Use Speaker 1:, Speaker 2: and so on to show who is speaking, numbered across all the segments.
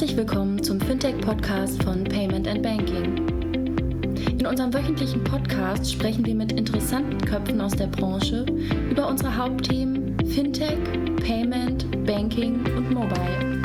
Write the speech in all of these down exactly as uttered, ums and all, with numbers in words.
Speaker 1: Herzlich willkommen zum Fintech-Podcast von Payment and Banking. In unserem wöchentlichen Podcast sprechen wir mit interessanten Köpfen aus der Branche über unsere Hauptthemen Fintech, Payment, Banking und Mobile.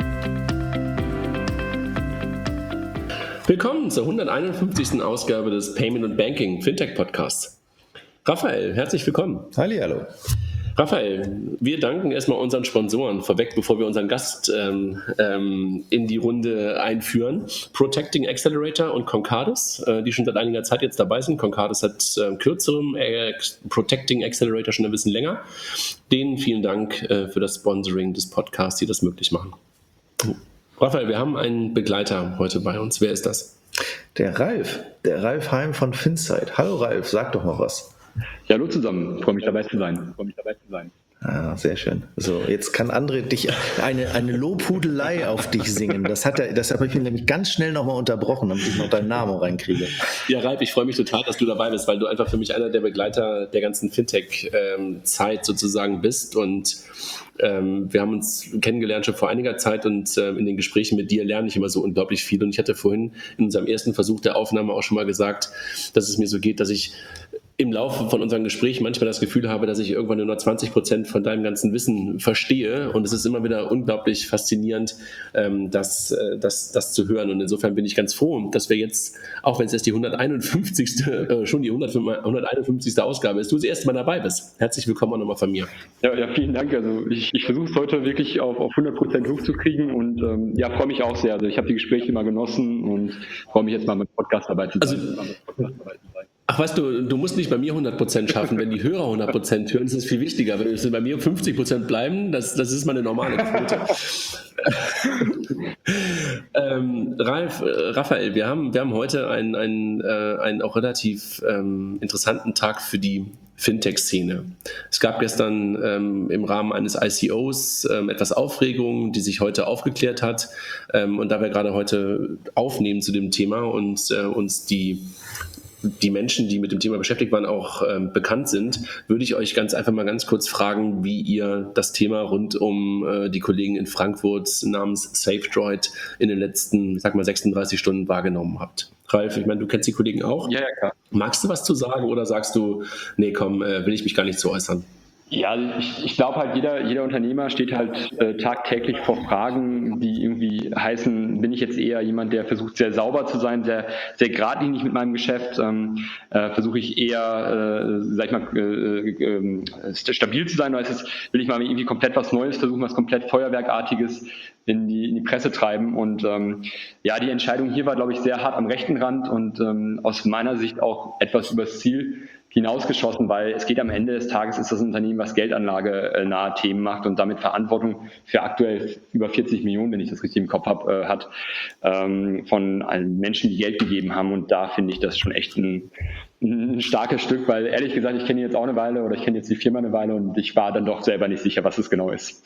Speaker 2: Willkommen zur hunderteinundfünfzigsten Ausgabe des Payment and Banking Fintech Podcasts. Raphael, herzlich willkommen.
Speaker 3: Hallihallo.
Speaker 2: Raphael, wir danken erstmal unseren Sponsoren vorweg, bevor wir unseren Gast ähm, ähm, in die Runde einführen. Protecting Accelerator und Concardis, äh, die schon seit einiger Zeit jetzt dabei sind. Concardis hat äh, kürzerem, äh, Protecting Accelerator schon ein bisschen länger. Denen vielen Dank äh, für das Sponsoring des Podcasts, die das möglich machen. Raphael, wir haben einen Begleiter heute bei uns. Wer ist das?
Speaker 3: Der Ralf, der Ralf Heim von Finsight. Hallo Ralf, sag doch mal was.
Speaker 4: Ja, hallo zusammen, freue mich dabei zu sein. Freue mich dabei zu sein.
Speaker 3: Ah, sehr schön. So, jetzt kann André dich eine, eine Lobhudelei auf dich singen. Das hat er, das habe ich mir nämlich ganz schnell nochmal unterbrochen, damit ich noch deinen Namen reinkriege.
Speaker 2: Ja, Ralf, ich freue mich total, dass du dabei bist, weil du einfach für mich einer der Begleiter der ganzen Fintech-Zeit sozusagen bist. Und ähm, wir haben uns kennengelernt schon vor einiger Zeit und äh, in den Gesprächen mit dir lerne ich immer so unglaublich viel. Und ich hatte vorhin in unserem ersten Versuch der Aufnahme auch schon mal gesagt, dass es mir so geht, dass ich im Laufe von unseren Gesprächen manchmal das Gefühl habe, dass ich irgendwann nur noch zwanzig Prozent von deinem ganzen Wissen verstehe. Und es ist immer wieder unglaublich faszinierend, ähm, das, äh, das, das zu hören. Und insofern bin ich ganz froh, dass wir jetzt, auch wenn es jetzt die hunderteinundfünfzigste Äh, schon die hunderteinundfünfzigste Ausgabe ist, du das erste Mal dabei bist. Herzlich willkommen auch nochmal von mir.
Speaker 4: Ja, ja, vielen Dank. Also ich, ich versuche es heute wirklich auf, auf hundert Prozent hochzukriegen und ähm, ja, freue mich auch sehr. Also ich habe die Gespräche mal genossen und freue mich jetzt mal mit Podcast dabei zu sein. Also,
Speaker 2: Ach, weißt du, du musst nicht bei mir hundert Prozent schaffen. Wenn die Hörer hundert Prozent hören, ist es viel wichtiger. Wenn es bei mir fünfzig Prozent bleiben, das, das ist meine normale Quote. ähm, Ralf, äh, Raphael, wir haben, wir haben heute einen, einen, äh, einen auch relativ ähm, interessanten Tag für die Fintech-Szene. Es gab gestern ähm, im Rahmen eines I C Os ähm, etwas Aufregung, die sich heute aufgeklärt hat. Ähm, und da wir gerade heute aufnehmen zu dem Thema und äh, uns die die Menschen, die mit dem Thema beschäftigt waren, auch ähm, bekannt sind, würde ich euch ganz einfach mal ganz kurz fragen, wie ihr das Thema rund um äh, die Kollegen in Frankfurt namens SafeDroid in den letzten, ich sag mal, sechsunddreißig Stunden wahrgenommen habt. Ralf, ich meine, du kennst die Kollegen auch.
Speaker 4: ja, ja, klar.
Speaker 2: Magst du was zu sagen oder sagst du, nee, komm, äh, will ich mich gar nicht zu äußern?
Speaker 4: Ja, ich, ich glaube halt, jeder, jeder Unternehmer steht halt äh, tagtäglich vor Fragen, die irgendwie heißen, bin ich jetzt eher jemand, der versucht, sehr sauber zu sein, sehr, sehr geradlinig mit meinem Geschäft, ähm, äh, versuche ich eher, äh, sag ich mal, äh, äh, stabil zu sein, oder ist es, will ich mal irgendwie komplett was Neues versuchen, was komplett Feuerwerkartiges in die, in die Presse treiben. Und ähm, ja, die Entscheidung hier war, glaube ich, sehr hart am rechten Rand und ähm, aus meiner Sicht auch etwas übers Ziel hinausgeschossen, weil es geht am Ende des Tages, ist das Unternehmen, was Geldanlage äh, nahe Themen macht und damit Verantwortung für aktuell über vierzig Millionen, wenn ich das richtig im Kopf habe, äh, hat, ähm, von allen Menschen, die Geld gegeben haben. Und da finde ich das schon echt ein, ein starkes Stück, weil ehrlich gesagt, ich kenne jetzt auch eine Weile oder ich kenne jetzt die Firma eine Weile und ich war dann doch selber nicht sicher, was es genau ist.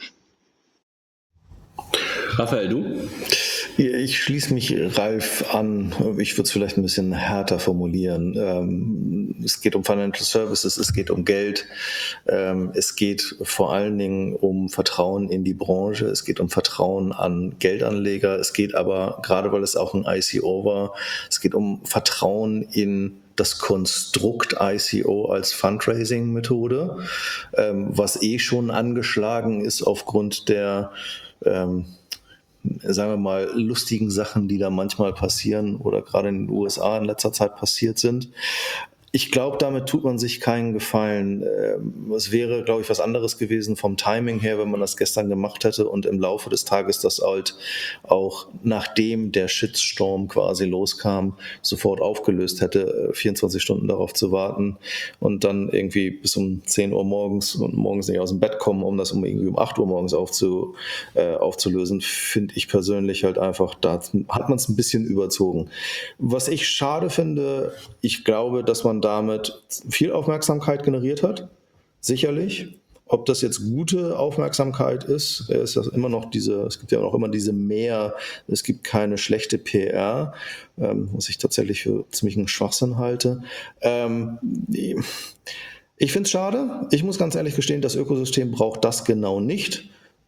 Speaker 2: Raphael, du?
Speaker 3: Ich schließe mich Ralf an. Ich würde es vielleicht ein bisschen härter formulieren. Ähm, es geht um Financial Services, es geht um Geld, ähm, es geht vor allen Dingen um Vertrauen in die Branche, es geht um Vertrauen an Geldanleger, es geht aber, gerade weil es auch ein I C O war, es geht um Vertrauen in das Konstrukt I C O als Fundraising-Methode, ähm, was eh schon angeschlagen ist aufgrund der ähm, sagen wir mal, lustigen Sachen, die da manchmal passieren oder gerade in den U S A in letzter Zeit passiert sind. Ich glaube, damit tut man sich keinen Gefallen. Es wäre, glaube ich, was anderes gewesen vom Timing her, wenn man das gestern gemacht hätte und im Laufe des Tages das halt auch, nachdem der Shitstorm quasi loskam, sofort aufgelöst hätte, vierundzwanzig Stunden darauf zu warten und dann irgendwie bis um zehn Uhr morgens und morgens nicht aus dem Bett kommen, um das um irgendwie um acht Uhr morgens aufzu, äh, aufzulösen, finde ich persönlich halt einfach, da hat man es ein bisschen überzogen. Was ich schade finde, ich glaube, dass man damit viel Aufmerksamkeit generiert hat, sicherlich. Ob das jetzt gute Aufmerksamkeit ist, ist das immer noch diese, es gibt ja auch immer diese Mehr, es gibt keine schlechte P R, ähm, was ich tatsächlich für ziemlichen Schwachsinn halte. Ähm, ich finde es schade, ich muss ganz ehrlich gestehen, das Ökosystem braucht das genau nicht.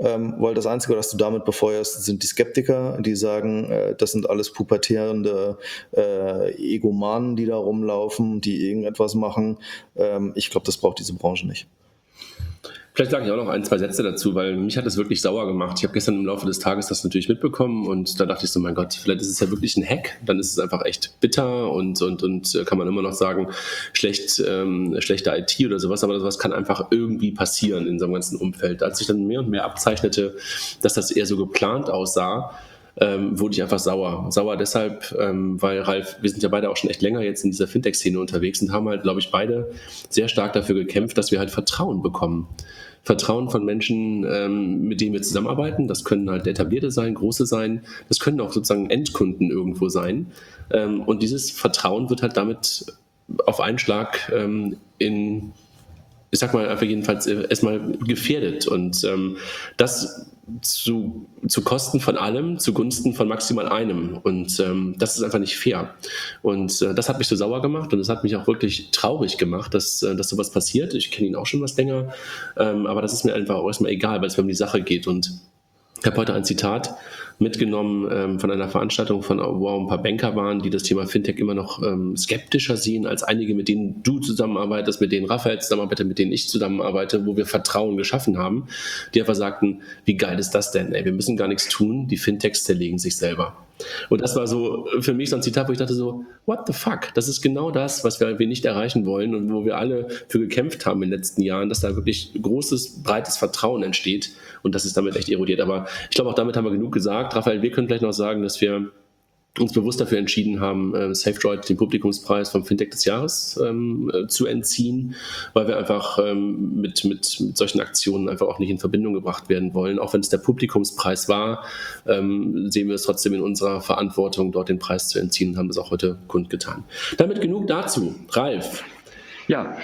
Speaker 3: ähm, weil das Einzige, was du damit befeuerst, sind die Skeptiker, die sagen, äh, das sind alles pubertierende äh, Egomanen, die da rumlaufen, die irgendetwas machen. Ähm, ich glaube, das braucht diese Branche nicht.
Speaker 2: Vielleicht sage ich auch noch ein, zwei Sätze dazu, weil mich hat das wirklich sauer gemacht. Ich habe gestern im Laufe des Tages das natürlich mitbekommen und da dachte ich so, mein Gott, vielleicht ist es ja wirklich ein Hack, dann ist es einfach echt bitter und, und, und kann man immer noch sagen, schlecht, ähm, schlechte I T oder sowas, aber sowas kann einfach irgendwie passieren in so einem ganzen Umfeld. Als sich dann mehr und mehr abzeichnete, dass das eher so geplant aussah, Ähm, wurde ich einfach sauer. Sauer deshalb, ähm, weil Ralf, wir sind ja beide auch schon echt länger jetzt in dieser Fintech-Szene unterwegs und haben halt, glaube ich, beide sehr stark dafür gekämpft, dass wir halt Vertrauen bekommen. Vertrauen von Menschen, ähm, mit denen wir zusammenarbeiten. Das können halt etablierte sein, große sein. Das können auch sozusagen Endkunden irgendwo sein. Ähm, und dieses Vertrauen wird halt damit auf einen Schlag ähm, in, ich sag mal einfach jedenfalls erstmal gefährdet. Und ähm, das zu, zu Kosten von allem, zugunsten von maximal einem. Und ähm, das ist einfach nicht fair. Und äh, das hat mich so sauer gemacht und das hat mich auch wirklich traurig gemacht, dass, äh, dass sowas passiert. Ich kenne ihn auch schon was länger, ähm, aber das ist mir einfach auch erstmal egal, weil es mir um die Sache geht. Und ich habe heute ein Zitat mitgenommen ähm, von einer Veranstaltung, von, wo auch ein paar Banker waren, die das Thema Fintech immer noch ähm, skeptischer sehen als einige, mit denen du zusammenarbeitest, mit denen Raphael zusammenarbeitet, mit denen ich zusammenarbeite, wo wir Vertrauen geschaffen haben, die einfach sagten, wie geil ist das denn? Ey, wir müssen gar nichts tun, die Fintechs zerlegen sich selber. Und das war so für mich so ein Zitat, wo ich dachte so, what the fuck? Das ist genau das, was wir, wir nicht erreichen wollen und wo wir alle für gekämpft haben in den letzten Jahren, dass da wirklich großes, breites Vertrauen entsteht und das ist damit echt erodiert. Aber ich glaube, auch damit haben wir genug gesagt. Raphael, wir können vielleicht noch sagen, dass wir uns bewusst dafür entschieden haben, äh, SafeDroid den Publikumspreis vom Fintech des Jahres ähm, äh, zu entziehen, weil wir einfach ähm, mit, mit, mit solchen Aktionen einfach auch nicht in Verbindung gebracht werden wollen. Auch wenn es der Publikumspreis war, ähm, sehen wir es trotzdem in unserer Verantwortung, dort den Preis zu entziehen und haben das auch heute kundgetan. Damit genug dazu. Ralf.
Speaker 4: Ja.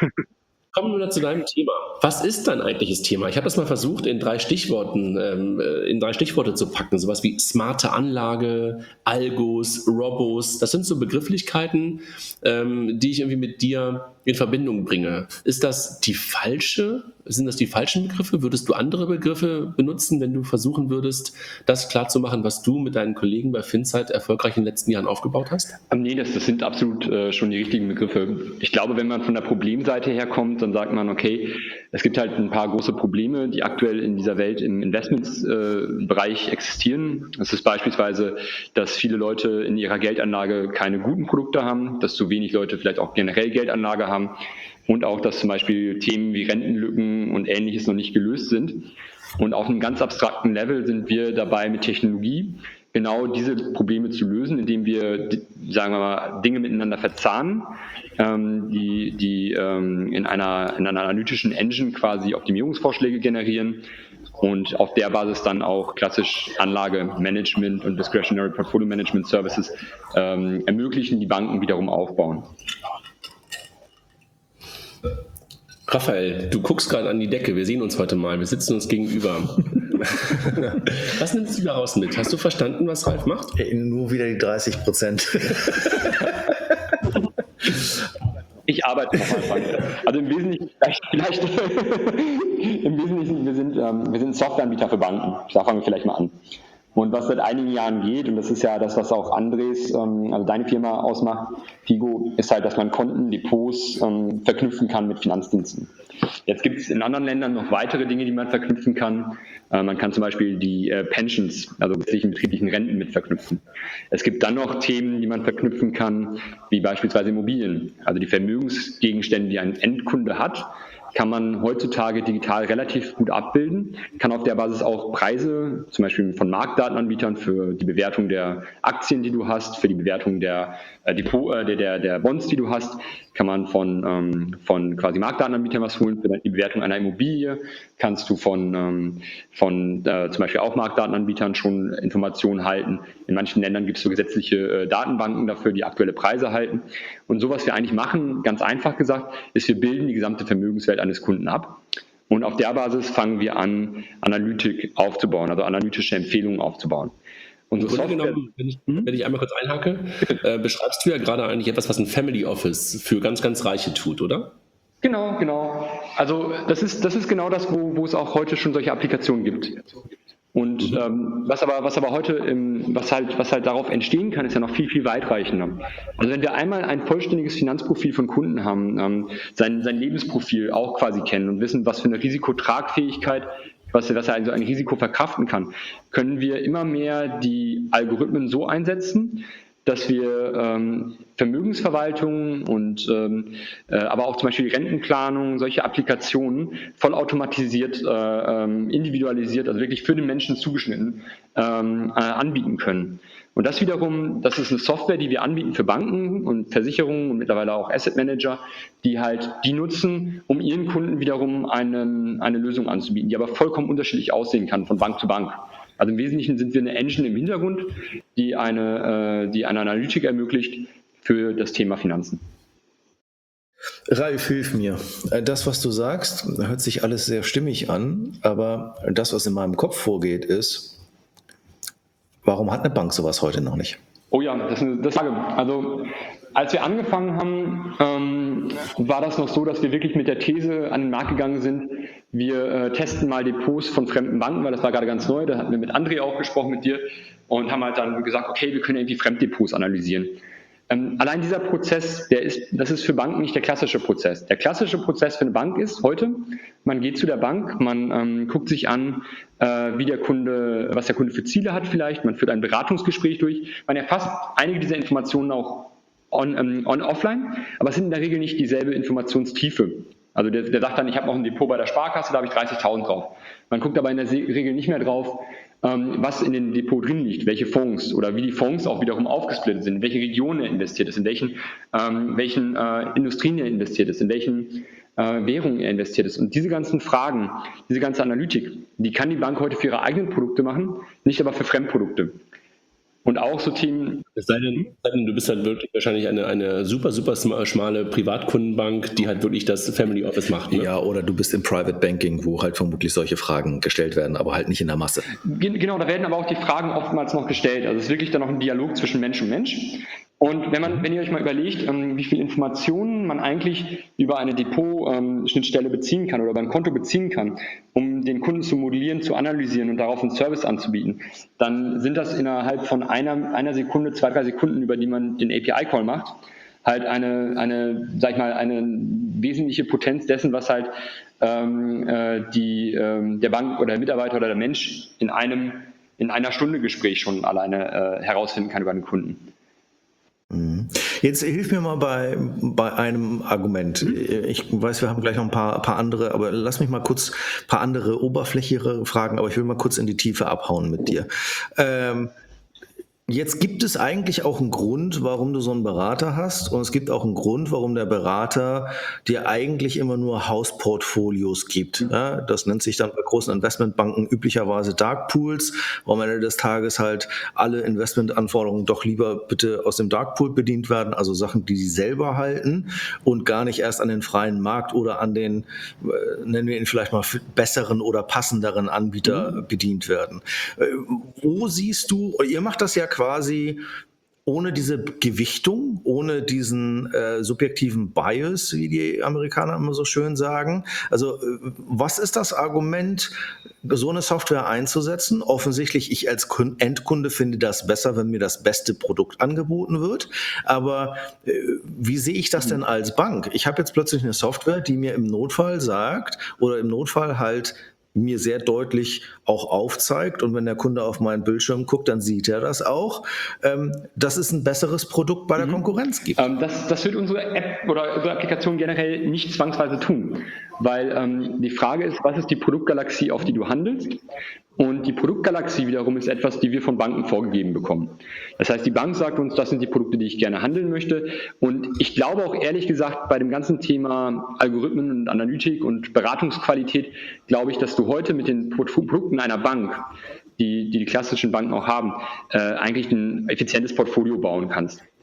Speaker 2: Kommen wir zu deinem Thema. Was ist dein eigentliches Thema? Ich habe das mal versucht, in drei Stichworten, ähm, in drei Stichworte zu packen. Sowas wie smarte Anlage, Algos, Robos. Das sind so Begrifflichkeiten, ähm, die ich irgendwie mit dir in Verbindung bringe. Ist das die falsche? Sind das die falschen Begriffe? Würdest du andere Begriffe benutzen, wenn du versuchen würdest, das klarzumachen, was du mit deinen Kollegen bei Finsight erfolgreich in den letzten Jahren aufgebaut hast?
Speaker 4: Nee, das, das sind absolut äh, schon die richtigen Begriffe. Ich glaube, wenn man von der Problemseite herkommt, dann sagt man, okay, es gibt halt ein paar große Probleme, die aktuell in dieser Welt im Investmentsbereich äh, existieren. Das ist beispielsweise, dass viele Leute in ihrer Geldanlage keine guten Produkte haben, dass zu wenig Leute vielleicht auch generell Geldanlage haben und auch, dass zum Beispiel Themen wie Rentenlücken und Ähnliches noch nicht gelöst sind. Und auf einem ganz abstrakten Level sind wir dabei, mit Technologie genau diese Probleme zu lösen, indem wir, sagen wir mal, Dinge miteinander verzahnen, ähm, die, die ähm, in einer, in einer analytischen Engine quasi Optimierungsvorschläge generieren und auf der Basis dann auch klassisch Anlagemanagement und Discretionary Portfolio Management Services ähm, ermöglichen, die Banken wiederum aufbauen.
Speaker 2: Raphael, du guckst gerade an die Decke, wir sehen uns heute mal, wir sitzen uns gegenüber. Was nimmst du daraus mit? Hast du verstanden, was Ralf macht?
Speaker 3: Nur wieder die dreißig Prozent.
Speaker 4: Ich arbeite noch mal. Also im Wesentlichen, vielleicht, vielleicht im Wesentlichen, wir sind, ähm, wir sind Softwareanbieter für Banken. Da fangen wir vielleicht mal an. Und was seit einigen Jahren geht, und das ist ja das, was auch Andres, ähm, also deine Firma ausmacht, Figo, ist halt, dass man Konten, Depots ähm, verknüpfen kann mit Finanzdiensten. Jetzt gibt es in anderen Ländern noch weitere Dinge, die man verknüpfen kann. Äh, man kann zum Beispiel die äh, Pensions, also gesetzlichen betrieblichen Renten mit verknüpfen. Es gibt dann noch Themen, die man verknüpfen kann, wie beispielsweise Immobilien. Also die Vermögensgegenstände, die ein Endkunde hat, kann man heutzutage digital relativ gut abbilden, kann auf der Basis auch Preise, zum Beispiel von Marktdatenanbietern für die Bewertung der Aktien, die du hast, für die Bewertung der äh, Depot, äh, der, der Bonds, die du hast, kann man von, ähm, von quasi Marktdatenanbietern was holen. Für die Bewertung einer Immobilie kannst du von, ähm, von äh, zum Beispiel auch Marktdatenanbietern schon Informationen halten. In manchen Ländern gibt es so gesetzliche äh, Datenbanken dafür, die aktuelle Preise halten. Und so, was wir eigentlich machen, ganz einfach gesagt, ist, wir bilden die gesamte Vermögenswelt eines Kunden ab. Und auf der Basis fangen wir an, Analytik aufzubauen, also analytische Empfehlungen aufzubauen.
Speaker 2: Und so genommen, wenn ich, wenn ich einmal kurz einhacke, äh, beschreibst du ja gerade eigentlich etwas, was ein Family Office für ganz, ganz Reiche tut, oder?
Speaker 4: Genau, genau. Also das ist, das ist genau das, wo, wo es auch heute schon solche Applikationen gibt. Und mhm. ähm, was aber, was aber heute, im, was halt, was halt darauf entstehen kann, ist ja noch viel, viel weitreichender. Also wenn wir einmal ein vollständiges Finanzprofil von Kunden haben, ähm, sein, sein Lebensprofil auch quasi kennen und wissen, was für eine Risikotragfähigkeit, was, was er also ein Risiko verkraften kann, können wir immer mehr die Algorithmen so einsetzen, dass wir ähm, Vermögensverwaltung und ähm, äh, aber auch zum Beispiel die Rentenplanung, solche Applikationen vollautomatisiert, äh, ähm, individualisiert, also wirklich für den Menschen zugeschnitten ähm, äh, anbieten können. Und das wiederum, das ist eine Software, die wir anbieten für Banken und Versicherungen und mittlerweile auch Asset Manager, die halt die nutzen, um ihren Kunden wiederum einen, eine Lösung anzubieten, die aber vollkommen unterschiedlich aussehen kann von Bank zu Bank. Also im Wesentlichen sind wir eine Engine im Hintergrund, die eine, äh, die eine Analytik ermöglicht für das Thema Finanzen.
Speaker 3: Ralf, hilf mir. Das, was du sagst, hört sich alles sehr stimmig an, aber das, was in meinem Kopf vorgeht, ist, warum hat eine Bank sowas heute noch nicht?
Speaker 4: Oh ja, das ist eine, das ist eine Frage. Also als wir angefangen haben, ähm, war das noch so, dass wir wirklich mit der These an den Markt gegangen sind, wir äh, testen mal Depots von fremden Banken, weil das war gerade ganz neu, da hatten wir mit André auch gesprochen, mit dir, und haben halt dann gesagt, okay, wir können irgendwie Fremddepots analysieren. Ähm, allein dieser Prozess, der ist, das ist für Banken nicht der klassische Prozess. Der klassische Prozess für eine Bank ist heute, man geht zu der Bank, man ähm, guckt sich an, äh, wie der Kunde, was der Kunde für Ziele hat vielleicht, man führt ein Beratungsgespräch durch, man erfasst einige dieser Informationen auch on, ähm, on offline, aber es sind in der Regel nicht dieselbe Informationstiefe. Also der, der sagt dann, ich habe noch ein Depot bei der Sparkasse, da habe ich dreißigtausend drauf. Man guckt aber in der Regel nicht mehr drauf, ähm, was in dem Depot drin liegt, welche Fonds oder wie die Fonds auch wiederum aufgesplittet sind, in welche Regionen er investiert ist, in welchen, ähm, welchen äh, Industrien er investiert ist, in welchen äh, Währungen er investiert ist. Und diese ganzen Fragen, diese ganze Analytik, die kann die Bank heute für ihre eigenen Produkte machen, nicht aber für Fremdprodukte. Und auch so Themen.
Speaker 2: Es sei denn, du bist halt wirklich wahrscheinlich eine, eine super, super schmale Privatkundenbank, die halt wirklich das Family Office macht. Ne?
Speaker 3: Ja, oder du bist im Private Banking, wo halt vermutlich solche Fragen gestellt werden, aber halt nicht in der Masse.
Speaker 4: Genau, da werden aber auch die Fragen oftmals noch gestellt. Also es ist wirklich dann noch ein Dialog zwischen Mensch und Mensch. Und wenn man, wenn ihr euch mal überlegt, wie viel Informationen man eigentlich über eine Depot-Schnittstelle beziehen kann oder über ein Konto beziehen kann, um den Kunden zu modellieren, zu analysieren und darauf einen Service anzubieten, dann sind das innerhalb von einer, einer Sekunde, zwei, drei Sekunden, über die man den A P I-Call macht, halt eine, eine, sag ich mal, eine wesentliche Potenz dessen, was halt ähm, äh, die, ähm, der Bank oder der Mitarbeiter oder der Mensch in einem, in einer Stunde Gespräch schon alleine äh, herausfinden kann über den Kunden.
Speaker 3: Jetzt hilf mir mal bei, bei einem Argument. Ich weiß, wir haben gleich noch ein paar, paar andere, aber lass mich mal kurz ein paar andere oberflächlichere Fragen, aber ich will mal kurz in die Tiefe abhauen mit dir. Ähm, Jetzt gibt es eigentlich auch einen Grund, warum du so einen Berater hast, und es gibt auch einen Grund, warum der Berater dir eigentlich immer nur Hausportfolios gibt. Ja, das nennt sich dann bei großen Investmentbanken üblicherweise Dark Pools, wo am Ende des Tages halt alle Investmentanforderungen doch lieber bitte aus dem Dark Pool bedient werden, also Sachen, die sie selber halten und gar nicht erst an den freien Markt oder an den, äh, nennen wir ihn vielleicht mal, besseren oder passenderen Anbieter mhm. bedient werden. Äh, wo siehst du, ihr macht das ja quasi ohne diese Gewichtung, ohne diesen äh, subjektiven Bias, wie die Amerikaner immer so schön sagen. Also äh, was ist das Argument, so eine Software einzusetzen? Offensichtlich, ich als Endkunde finde das besser, wenn mir das beste Produkt angeboten wird. Aber äh, wie sehe ich das denn als Bank? Ich habe jetzt plötzlich eine Software, die mir im Notfall sagt oder im Notfall halt mir sehr deutlich auch aufzeigt, und wenn der Kunde auf meinen Bildschirm guckt, dann sieht er das auch, ähm, dass es ein besseres Produkt bei der Konkurrenz gibt.
Speaker 4: Ähm, das, das wird unsere App oder unsere Applikation generell nicht zwangsweise tun, weil ähm, die Frage ist, was ist die Produktgalaxie, auf die du handelst? Und die Produktgalaxie wiederum ist etwas, die wir von Banken vorgegeben bekommen. Das heißt, die Bank sagt uns, das sind die Produkte, die ich gerne handeln möchte. Und ich glaube auch ehrlich gesagt, bei dem ganzen Thema Algorithmen und Analytik und Beratungsqualität, glaube ich, dass du heute mit den Produkten einer Bank, die die, die klassischen Banken auch haben, äh, eigentlich ein effizientes Portfolio bauen kannst.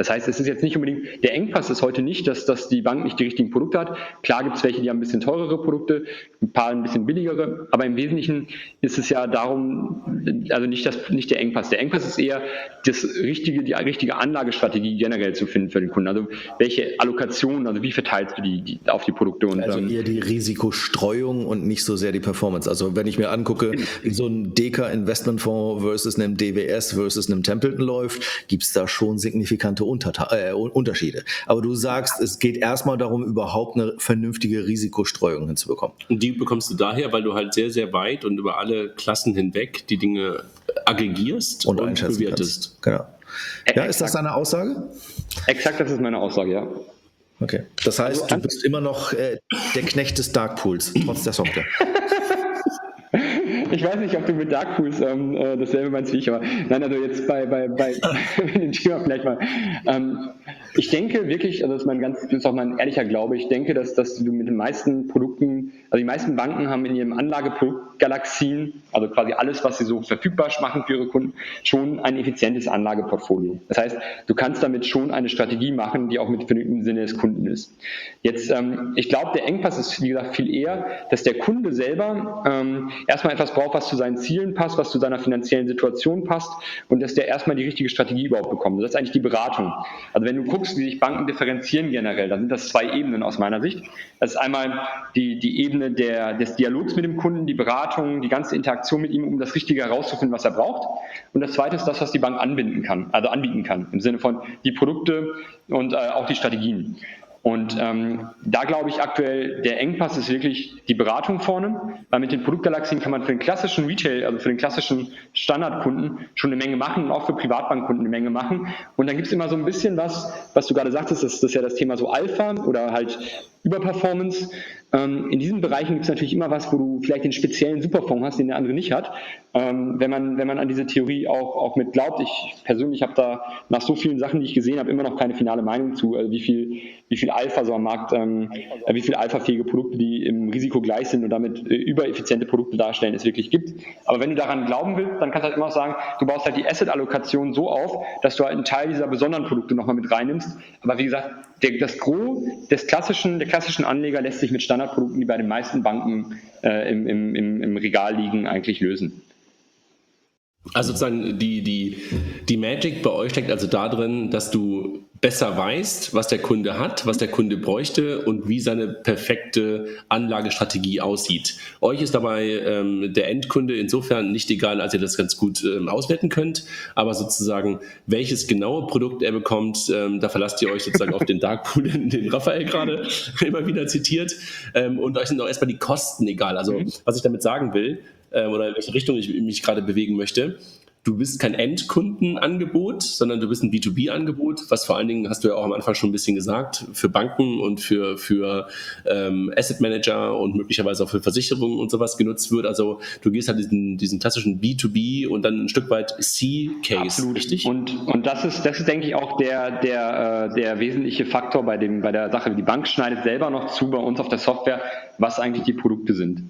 Speaker 4: Das heißt, es ist jetzt nicht unbedingt, der Engpass ist heute nicht, dass, dass die Bank nicht die richtigen Produkte hat. Klar gibt es welche, die haben ein bisschen teurere Produkte, ein paar ein bisschen billigere, aber im Wesentlichen ist es ja darum, also nicht, das, nicht der Engpass. Der Engpass ist eher das richtige, die richtige Anlagestrategie generell zu finden für den Kunden. Also welche Allokation, also wie verteilst du die, die auf die Produkte? Und,
Speaker 3: also eher die Risikostreuung und nicht so sehr die Performance. Also wenn ich mir angucke, wie so ein Deka Investmentfonds versus einem D W S versus einem Templeton läuft, gibt es da schon signifikante Unterta- äh, Unterschiede. Aber du sagst, es geht erstmal darum, überhaupt eine vernünftige Risikostreuung hinzubekommen.
Speaker 2: Und die bekommst du daher, weil du halt sehr, sehr weit und über alle Klassen hinweg die Dinge aggregierst und, und bewertest.
Speaker 3: Kannst. Genau. Ja, ist das deine Aussage?
Speaker 4: Exakt, das ist meine Aussage, ja.
Speaker 3: Okay. Das heißt, du bist immer noch äh, der Knecht des Darkpools, trotz der Software.
Speaker 4: Ich weiß nicht, ob du mit Darkpools ähm, äh, dasselbe meinst wie ich, aber nein, also jetzt bei, bei, bei dem Thema vielleicht mal. Ähm, ich denke wirklich, also das ist mein ganz, das ist auch mein ehrlicher Glaube, ich denke, dass, dass du mit den meisten Produkten, also die meisten Banken haben in ihrem Anlageproduktgalaxien, also quasi alles, was sie so verfügbar machen für ihre Kunden, schon ein effizientes Anlageportfolio. Das heißt, du kannst damit schon eine Strategie machen, die auch mit im Sinne des Kunden ist. Jetzt, ähm, ich glaube, der Engpass ist, wie gesagt, viel eher, dass der Kunde selber ähm, erstmal etwas braucht, was zu seinen Zielen passt, was zu seiner finanziellen Situation passt und dass der erstmal die richtige Strategie überhaupt bekommt. Das ist eigentlich die Beratung. Also wenn du guckst, wie sich Banken differenzieren generell, dann sind das zwei Ebenen aus meiner Sicht. Das ist einmal die, die Ebene der, des Dialogs mit dem Kunden, die Beratung, die ganze Interaktion mit ihm, um das Richtige herauszufinden, was er braucht. Und das Zweite ist das, was die Bank anbinden kann, also anbieten kann, im Sinne von die Produkte und äh, auch die Strategien. Und ähm, da glaube ich aktuell, der Engpass ist wirklich die Beratung vorne, weil mit den Produktgalaxien kann man für den klassischen Retail, also für den klassischen Standardkunden schon eine Menge machen und auch für Privatbankkunden eine Menge machen. Und dann gibt es immer so ein bisschen was, was du gerade sagtest, das, das ist ja das Thema so Alpha oder halt Überperformance. Ähm, in diesen Bereichen gibt es natürlich immer was, wo du vielleicht den speziellen Superfonds hast, den der andere nicht hat. Ähm, wenn man, wenn man an diese Theorie auch, auch mit glaubt. Ich persönlich habe da nach so vielen Sachen, die ich gesehen habe, immer noch keine finale Meinung zu, also wie viel, wie viel Alpha so am Markt, ähm, wie viel alphafähige Produkte, die im Risiko gleich sind und damit äh, übereffiziente Produkte darstellen, es wirklich gibt. Aber wenn du daran glauben willst, dann kannst du halt immer sagen, du baust halt die Asset-Allokation so auf, dass du halt einen Teil dieser besonderen Produkte nochmal mit reinnimmst. Aber wie gesagt, der, das Gros des klassischen, der klassischen Anleger lässt sich mit Standardprodukten, die bei den meisten Banken äh, im, im, im Regal liegen, eigentlich lösen.
Speaker 2: Also sozusagen die, die, die Magic bei euch steckt also darin, dass du besser weißt, was der Kunde hat, was der Kunde bräuchte und wie seine perfekte Anlagestrategie aussieht. Euch ist dabei ähm, der Endkunde insofern nicht egal, als ihr das ganz gut ähm, auswerten könnt, aber sozusagen welches genaue Produkt er bekommt, ähm, da verlasst ihr euch sozusagen auf den Darkpool, den Raphael gerade immer wieder zitiert, ähm, und euch sind auch erstmal die Kosten egal. Also was ich damit sagen will, oder in welche Richtung ich mich gerade bewegen möchte. Du bist kein Endkundenangebot, sondern du bist ein B zwei B-Angebot, was vor allen Dingen, hast du ja auch am Anfang schon ein bisschen gesagt, für Banken und für, für ähm, Asset Manager und möglicherweise auch für Versicherungen und sowas genutzt wird. Also du gehst halt diesen, diesen klassischen B zwei B und dann ein Stück weit C-Case.
Speaker 4: Absolut.
Speaker 2: Richtig?
Speaker 4: Und, und das ist, das ist, denke ich, auch der, der, der wesentliche Faktor bei, dem, bei der Sache. Die Bank schneidet selber noch zu bei uns auf der Software, was eigentlich die Produkte sind.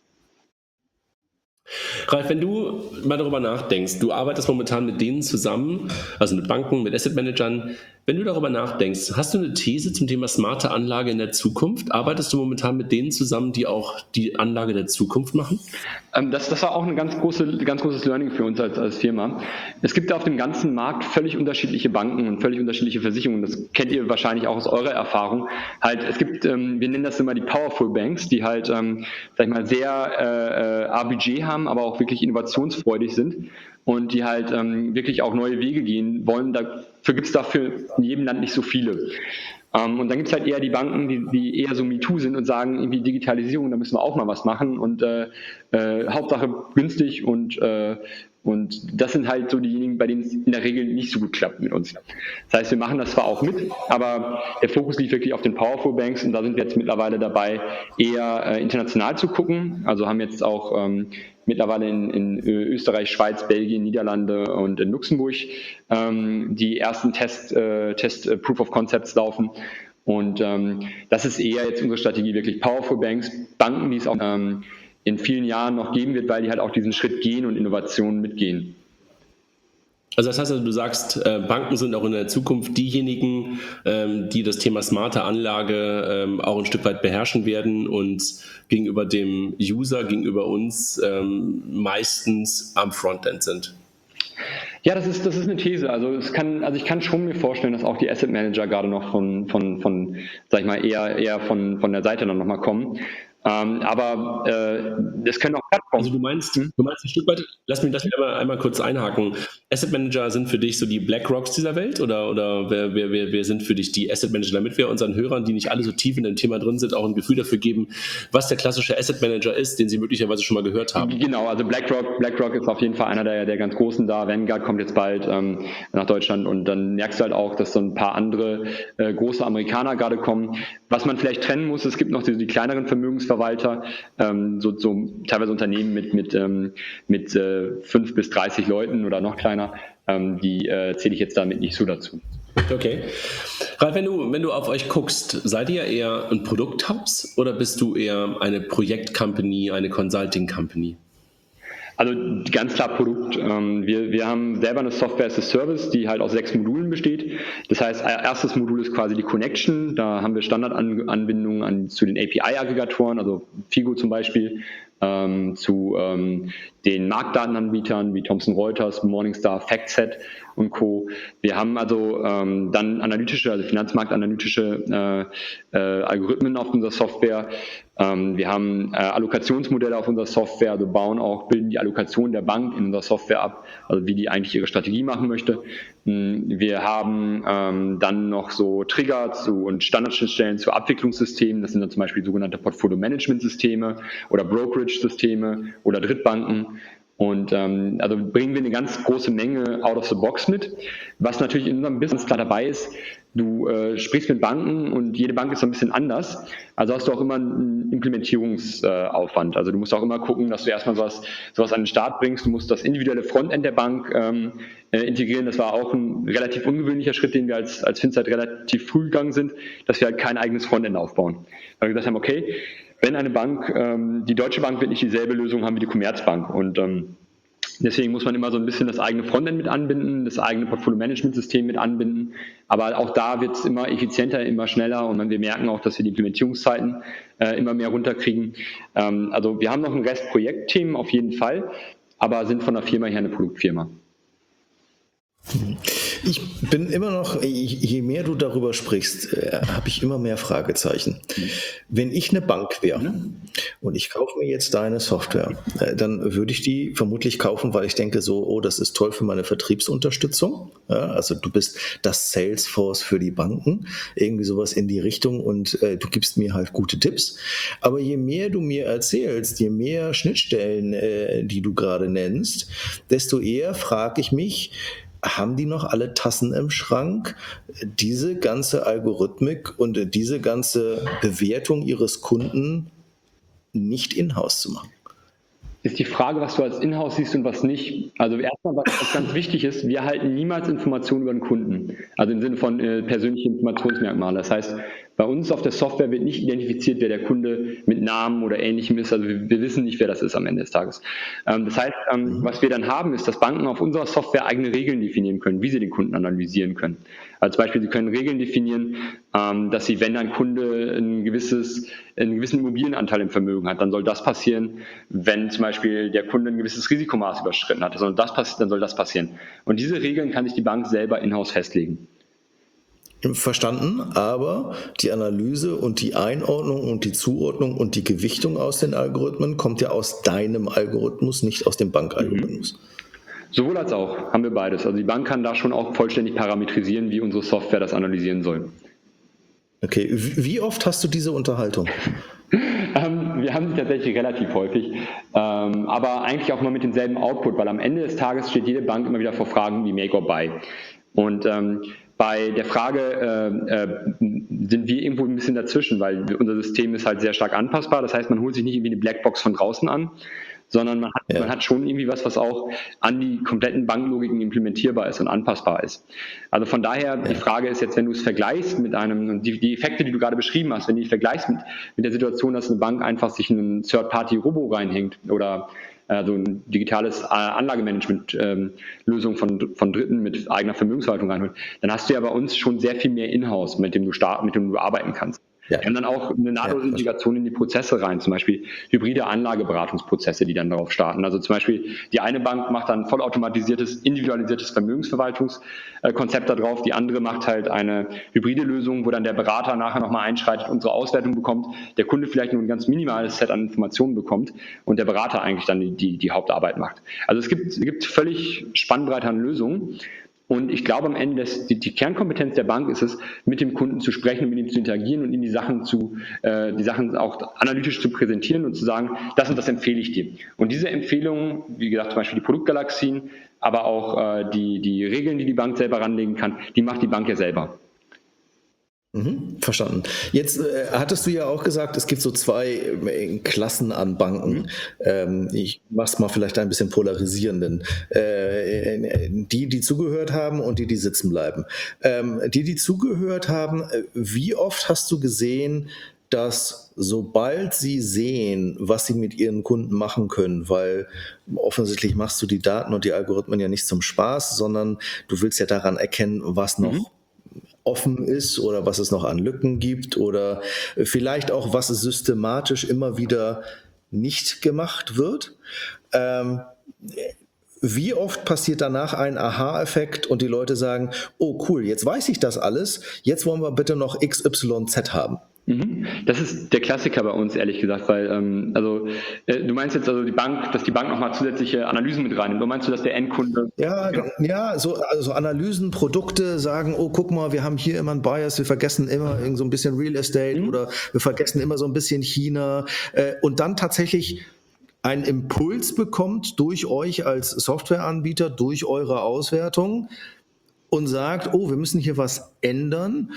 Speaker 2: Ralf, wenn du mal darüber nachdenkst, du arbeitest momentan mit denen zusammen, also mit Banken, mit Asset Managern. Wenn du darüber nachdenkst, hast du eine These zum Thema smarte Anlage in der Zukunft? Arbeitest du momentan mit denen zusammen, die auch die Anlage der Zukunft machen?
Speaker 4: Ähm, das, das war auch ein ganz, große, ganz großes Learning für uns als, als Firma. Es gibt auf dem ganzen Markt völlig unterschiedliche Banken und völlig unterschiedliche Versicherungen. Das kennt ihr wahrscheinlich auch aus eurer Erfahrung. Halt, es gibt, ähm, wir nennen das immer die Powerful Banks, die halt, ähm, sag ich mal, sehr äh, Budget haben, aber auch wirklich innovationsfreudig sind und die halt ähm, wirklich auch neue Wege gehen wollen. Dafür gibt es dafür in jedem Land nicht so viele. Ähm, und dann gibt es halt eher die Banken, die, die eher so MeToo sind und sagen, irgendwie Digitalisierung, da müssen wir auch mal was machen und äh, äh, Hauptsache günstig und äh, Und das sind halt so diejenigen, bei denen es in der Regel nicht so gut klappt mit uns. Das heißt, wir machen das zwar auch mit, aber der Fokus liegt wirklich auf den Powerful Banks und da sind wir jetzt mittlerweile dabei, eher äh, international zu gucken. Also haben jetzt auch ähm, mittlerweile in, in Österreich, Schweiz, Belgien, Niederlande und in Luxemburg ähm, die ersten Test, äh, Test äh, Proof of Concepts laufen. Und ähm, das ist eher jetzt unsere Strategie, wirklich Powerful Banks, Banken, die es auch ähm, in vielen Jahren noch geben wird, weil die halt auch diesen Schritt gehen und Innovationen mitgehen.
Speaker 2: Also das heißt, also, du sagst, äh, Banken sind auch in der Zukunft diejenigen, ähm, die das Thema smarte Anlage ähm, auch ein Stück weit beherrschen werden und gegenüber dem User, gegenüber uns ähm, meistens am Frontend sind.
Speaker 4: Ja, das ist, das ist eine These. Also es kann, also ich kann schon mir vorstellen, dass auch die Asset Manager gerade noch von, von, von, sag ich mal, eher, eher von, von der Seite dann nochmal kommen. Ähm, aber äh, es können auch Plattformen.
Speaker 2: Also du meinst, hm? du meinst ein Stück weit, lass mich das einmal, einmal kurz einhaken. Asset Manager sind für dich so die BlackRocks dieser Welt oder, oder wer, wer, wer, wer sind für dich die Asset Manager, damit wir unseren Hörern, die nicht alle so tief in dem Thema drin sind, auch ein Gefühl dafür geben, was der klassische Asset Manager ist, den sie möglicherweise schon mal gehört haben?
Speaker 4: Genau, also BlackRock, BlackRock ist auf jeden Fall einer der, der ganz Großen da. Vanguard kommt jetzt bald ähm, nach Deutschland und dann merkst du halt auch, dass so ein paar andere äh, große Amerikaner gerade kommen. Was man vielleicht trennen muss, es gibt noch die, die kleineren Vermögensverwalter, ähm, so, so teilweise Unternehmen mit, mit, ähm, mit äh, fünf bis dreißig Leuten oder noch kleiner, ähm, die äh, zähle ich jetzt damit nicht so dazu.
Speaker 2: Okay. Ralf, wenn du, wenn du auf euch guckst, seid ihr eher ein Produkthaus oder bist du eher eine Projekt-Company, eine Consulting-Company?
Speaker 4: Also ganz klar Produkt. Wir, wir haben selber eine Software as a Service, die halt aus sechs Modulen besteht. Das heißt, erstes Modul ist quasi die Connection. Da haben wir Standardanbindungen an, zu den A P I-Aggregatoren, also Figo zum Beispiel, ähm, zu ähm, den Marktdatenanbietern wie Thomson Reuters, Morningstar, FactSet und Co. Wir haben also ähm, dann analytische, also finanzmarktanalytische äh, äh, Algorithmen auf unserer Software. Ähm, wir haben äh, Allokationsmodelle auf unserer Software, also bauen auch, bilden die Allokation der Bank in unserer Software ab, also wie die eigentlich ihre Strategie machen möchte. Wir haben ähm, dann noch so Trigger zu, und Standardschnittstellen zu Abwicklungssystemen. Das sind dann zum Beispiel sogenannte Portfolio-Management-Systeme oder Brokerage-Systeme oder Drittbanken. Und ähm, also bringen wir eine ganz große Menge out of the box mit. Was natürlich in unserem Business klar dabei ist, du äh, sprichst mit Banken und jede Bank ist so ein bisschen anders. Also hast du auch immer einen Implementierungsaufwand. Äh, also du musst auch immer gucken, dass du erstmal sowas, sowas an den Start bringst. Du musst das individuelle Frontend der Bank ähm, äh, integrieren. Das war auch ein relativ ungewöhnlicher Schritt, den wir als, als Finzeit relativ früh gegangen sind, dass wir halt kein eigenes Frontend aufbauen. Weil wir gesagt haben, okay, wenn eine Bank, ähm, die Deutsche Bank wird nicht dieselbe Lösung haben wie die Commerzbank und ähm, deswegen muss man immer so ein bisschen das eigene Frontend mit anbinden, das eigene Portfolio-Management-System mit anbinden, aber auch da wird es immer effizienter, immer schneller und wir merken auch, dass wir die Implementierungszeiten äh, immer mehr runterkriegen. Ähm, also wir haben noch ein Rest Projektthemen auf jeden Fall, aber sind von der Firma her eine Produktfirma.
Speaker 3: Ich bin immer noch, je mehr du darüber sprichst, äh, habe ich immer mehr Fragezeichen. Wenn ich eine Bank wäre und ich kaufe mir jetzt deine Software, äh, dann würde ich die vermutlich kaufen, weil ich denke so, oh, das ist toll für meine Vertriebsunterstützung. Ja, also du bist das Salesforce für die Banken, irgendwie sowas in die Richtung und äh, du gibst mir halt gute Tipps. Aber je mehr du mir erzählst, je mehr Schnittstellen, äh, die du gerade nennst, desto eher frage ich mich, haben die noch alle Tassen im Schrank, diese ganze Algorithmik und diese ganze Bewertung ihres Kunden nicht in-house zu machen?
Speaker 4: Ist die Frage, was du als Inhouse siehst und was nicht. Also erstmal, was, was ganz wichtig ist, wir halten niemals Informationen über den Kunden, also im Sinne von äh, persönlichen Informationsmerkmalen. Das heißt, bei uns auf der Software wird nicht identifiziert, wer der Kunde mit Namen oder Ähnlichem ist. Also wir, wir wissen nicht, wer das ist am Ende des Tages. Ähm, das heißt, ähm, was wir dann haben, ist, dass Banken auf unserer Software eigene Regeln definieren können, wie sie den Kunden analysieren können. Also zum Beispiel, sie können Regeln definieren, ähm, dass sie, wenn ein Kunde ein gewisses, einen gewissen Immobilienanteil im Vermögen hat, dann soll das passieren. Wenn zum Beispiel der Kunde ein gewisses Risikomaß überschritten hat, dann soll das passieren, dann soll das passieren. Und diese Regeln kann sich die Bank selber in-house festlegen.
Speaker 3: Verstanden, aber die Analyse und die Einordnung und die Zuordnung und die Gewichtung aus den Algorithmen kommt ja aus deinem Algorithmus, nicht aus dem Bankalgorithmus.
Speaker 4: Mhm. Sowohl als auch, haben wir beides. Also die Bank kann da schon auch vollständig parametrisieren, wie unsere Software das analysieren soll.
Speaker 3: Okay, wie oft hast du diese Unterhaltung?
Speaker 4: ähm, wir haben sie tatsächlich relativ häufig, ähm, aber eigentlich auch immer mit demselben Output, weil am Ende des Tages steht jede Bank immer wieder vor Fragen wie Make or Buy. Und ähm, bei der Frage äh, äh, sind wir irgendwo ein bisschen dazwischen, weil unser System ist halt sehr stark anpassbar. Das heißt, man holt sich nicht irgendwie eine Blackbox von draußen an, sondern man hat, ja. man hat schon irgendwie was, was auch an die kompletten Banklogiken implementierbar ist und anpassbar ist. Also von daher, die Frage ist jetzt, wenn du es vergleichst mit einem, die, die Effekte, die du gerade beschrieben hast, wenn du die vergleichst mit, mit der Situation, dass eine Bank einfach sich einen Third-Party-Robo reinhängt oder also ein digitales Anlagemanagement-Lösung von, von Dritten mit eigener Vermögensverwaltung reinholt, dann hast du ja bei uns schon sehr viel mehr Inhouse, mit dem du starten, mit dem du arbeiten kannst. Ja. Wir haben dann auch eine nahtlose Integration in die Prozesse rein, zum Beispiel hybride Anlageberatungsprozesse, die dann darauf starten. Also zum Beispiel die eine Bank macht dann vollautomatisiertes, individualisiertes Vermögensverwaltungskonzept da drauf, die andere macht halt eine hybride Lösung, wo dann der Berater nachher nochmal einschreitet, unsere Auswertung bekommt, der Kunde vielleicht nur ein ganz minimales Set an Informationen bekommt und der Berater eigentlich dann die, die, die Hauptarbeit macht. Also es gibt, es gibt völlig Spannbreite an Lösungen. Und ich glaube am Ende, dass die, die Kernkompetenz der Bank ist es, mit dem Kunden zu sprechen und mit ihm zu interagieren und ihm die Sachen zu, äh, die Sachen auch analytisch zu präsentieren und zu sagen, das und das empfehle ich dir. Und diese Empfehlungen, wie gesagt, zum Beispiel die Produktgalaxien, aber auch äh, die, die Regeln, die die Bank selber ranlegen kann, die macht die Bank ja selber.
Speaker 3: Mhm, verstanden. Jetzt äh, hattest du ja auch gesagt, es gibt so zwei äh, Klassen an Banken. Mhm. Ähm, ich mach's mal vielleicht ein bisschen polarisierenden. Äh, die, die zugehört haben und die, die sitzen bleiben. Ähm, die, die zugehört haben, wie oft hast du gesehen, dass sobald sie sehen, was sie mit ihren Kunden machen können, weil offensichtlich machst du die Daten und die Algorithmen ja nicht zum Spaß, sondern du willst ja daran erkennen, was noch mhm. offen ist oder was es noch an Lücken gibt oder vielleicht auch, was systematisch immer wieder nicht gemacht wird. Ähm, wie oft passiert danach ein Aha-Effekt und die Leute sagen, oh cool, jetzt weiß ich das alles, jetzt wollen wir bitte noch X Y Z haben.
Speaker 4: Das ist der Klassiker bei uns, ehrlich gesagt, weil, ähm, also, äh, du meinst jetzt also die Bank, dass die Bank nochmal zusätzliche Analysen mit reinnimmt, oder meinst du, dass der Endkunde...
Speaker 3: Ja, ja, so also Analysen, Produkte sagen, oh, guck mal, wir haben hier immer einen Bias, wir vergessen immer so ein bisschen Real Estate mhm. oder wir vergessen immer so ein bisschen China äh, und dann tatsächlich einen Impuls bekommt durch euch als Softwareanbieter, durch eure Auswertung, und sagt, oh, wir müssen hier was ändern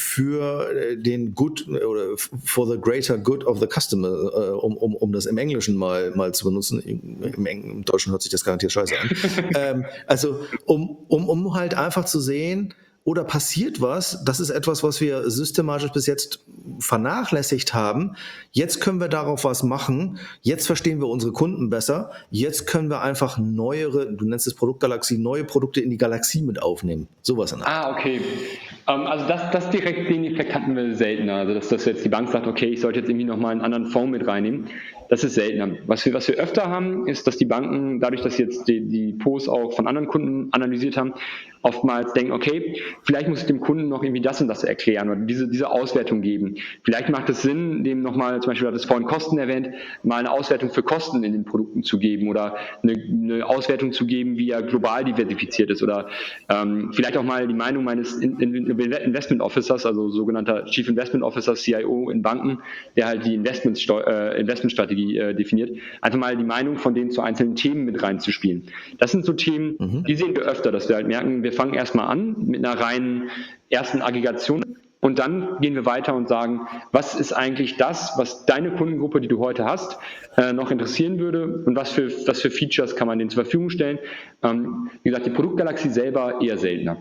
Speaker 3: für den Good oder for the greater good of the customer, um, um, um das im Englischen mal, mal zu benutzen. Im, Im Deutschen hört sich das garantiert scheiße an. ähm, also, um, um, um halt einfach zu sehen, oder passiert was, das ist etwas, was wir systematisch bis jetzt vernachlässigt haben. Jetzt können wir darauf was machen. Jetzt verstehen wir unsere Kunden besser. Jetzt können wir einfach neuere, du nennst es Produktgalaxie, neue Produkte in die Galaxie mit aufnehmen. Sowas in der Art.
Speaker 4: Ah, okay. Um, also das, das direkt, den Effekt hatten wir seltener. Also dass, dass jetzt die Bank sagt, okay, ich sollte jetzt irgendwie nochmal einen anderen Fonds mit reinnehmen. Das ist seltener. Was wir, was wir öfter haben, ist, dass die Banken, dadurch, dass sie jetzt die, die Posts auch von anderen Kunden analysiert haben, oftmals denken, okay, vielleicht muss ich dem Kunden noch irgendwie das und das erklären oder diese, diese Auswertung geben. Vielleicht macht es Sinn, dem nochmal, zum Beispiel, du hattest vorhin Kosten erwähnt, mal eine Auswertung für Kosten in den Produkten zu geben oder eine, eine Auswertung zu geben, wie er global diversifiziert ist oder ähm, vielleicht auch mal die Meinung meines in, in, Investment Officers, also sogenannter Chief Investment Officer, C I O in Banken, der halt die Investmentsteu- äh, Investmentstrategie äh, definiert, einfach mal die Meinung von denen zu einzelnen Themen mit reinzuspielen. Das sind so Themen, mhm. die sehen wir öfter, dass wir halt merken, wir fangen erstmal an mit einer reinen ersten Aggregation und dann gehen wir weiter und sagen, was ist eigentlich das, was deine Kundengruppe, die du heute hast, äh, noch interessieren würde und was für, was für Features kann man denen zur Verfügung stellen. Ähm, wie gesagt, die Produktgalaxie selber eher seltener.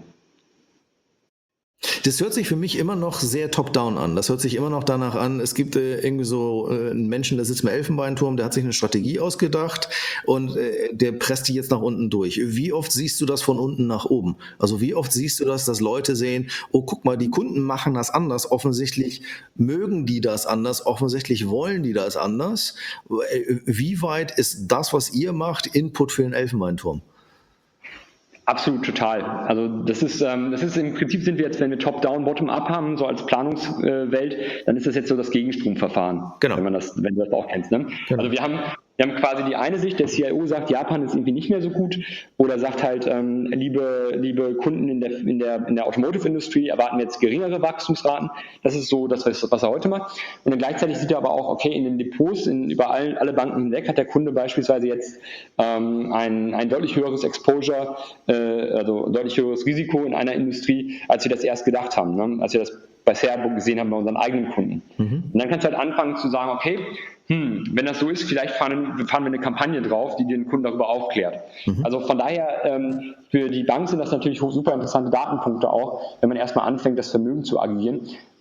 Speaker 3: Das hört sich für mich immer noch sehr top-down an. Das hört sich immer noch danach an, es gibt äh, irgendwie so äh, einen Menschen, der sitzt im Elfenbeinturm, der hat sich eine Strategie ausgedacht und äh, der presst die jetzt nach unten durch. Wie oft siehst du das von unten nach oben? Also wie oft siehst du das, dass Leute sehen, oh, guck mal, die Kunden machen das anders. Offensichtlich mögen die das anders. Offensichtlich wollen die das anders. Wie weit ist das, was ihr macht, Input für den Elfenbeinturm?
Speaker 4: Absolut, total. Also das ist, ähm, das ist im Prinzip sind wir jetzt, wenn wir Top-Down, Bottom-Up haben, so als Planungswelt, äh, dann ist das jetzt so das Gegenstromverfahren, genau. wenn man das, wenn du das auch kennst. Ne? Genau. Also wir haben, wir haben quasi die eine Sicht, der C I O sagt, Japan ist irgendwie nicht mehr so gut oder sagt halt, ähm, liebe, liebe Kunden in der, in der, in der Automotive-Industrie erwarten wir jetzt geringere Wachstumsraten. Das ist so das, was er heute macht. Und dann gleichzeitig sieht er aber auch, okay, in den Depots, in, über allen, alle Banken hinweg hat der Kunde beispielsweise jetzt ähm, ein, ein deutlich höheres Exposure, äh, also ein deutlich höheres Risiko in einer Industrie, als wir das erst gedacht haben, ne? Als wir das bisher gesehen haben bei unseren eigenen Kunden. Mhm. Und dann kannst du halt anfangen zu sagen, okay, hm, wenn das so ist, vielleicht fahren, fahren wir eine Kampagne drauf, die den Kunden darüber aufklärt. Mhm. Also von daher, ähm, für die Bank sind das natürlich super interessante Datenpunkte auch, wenn man erstmal anfängt, das Vermögen zu aggregieren.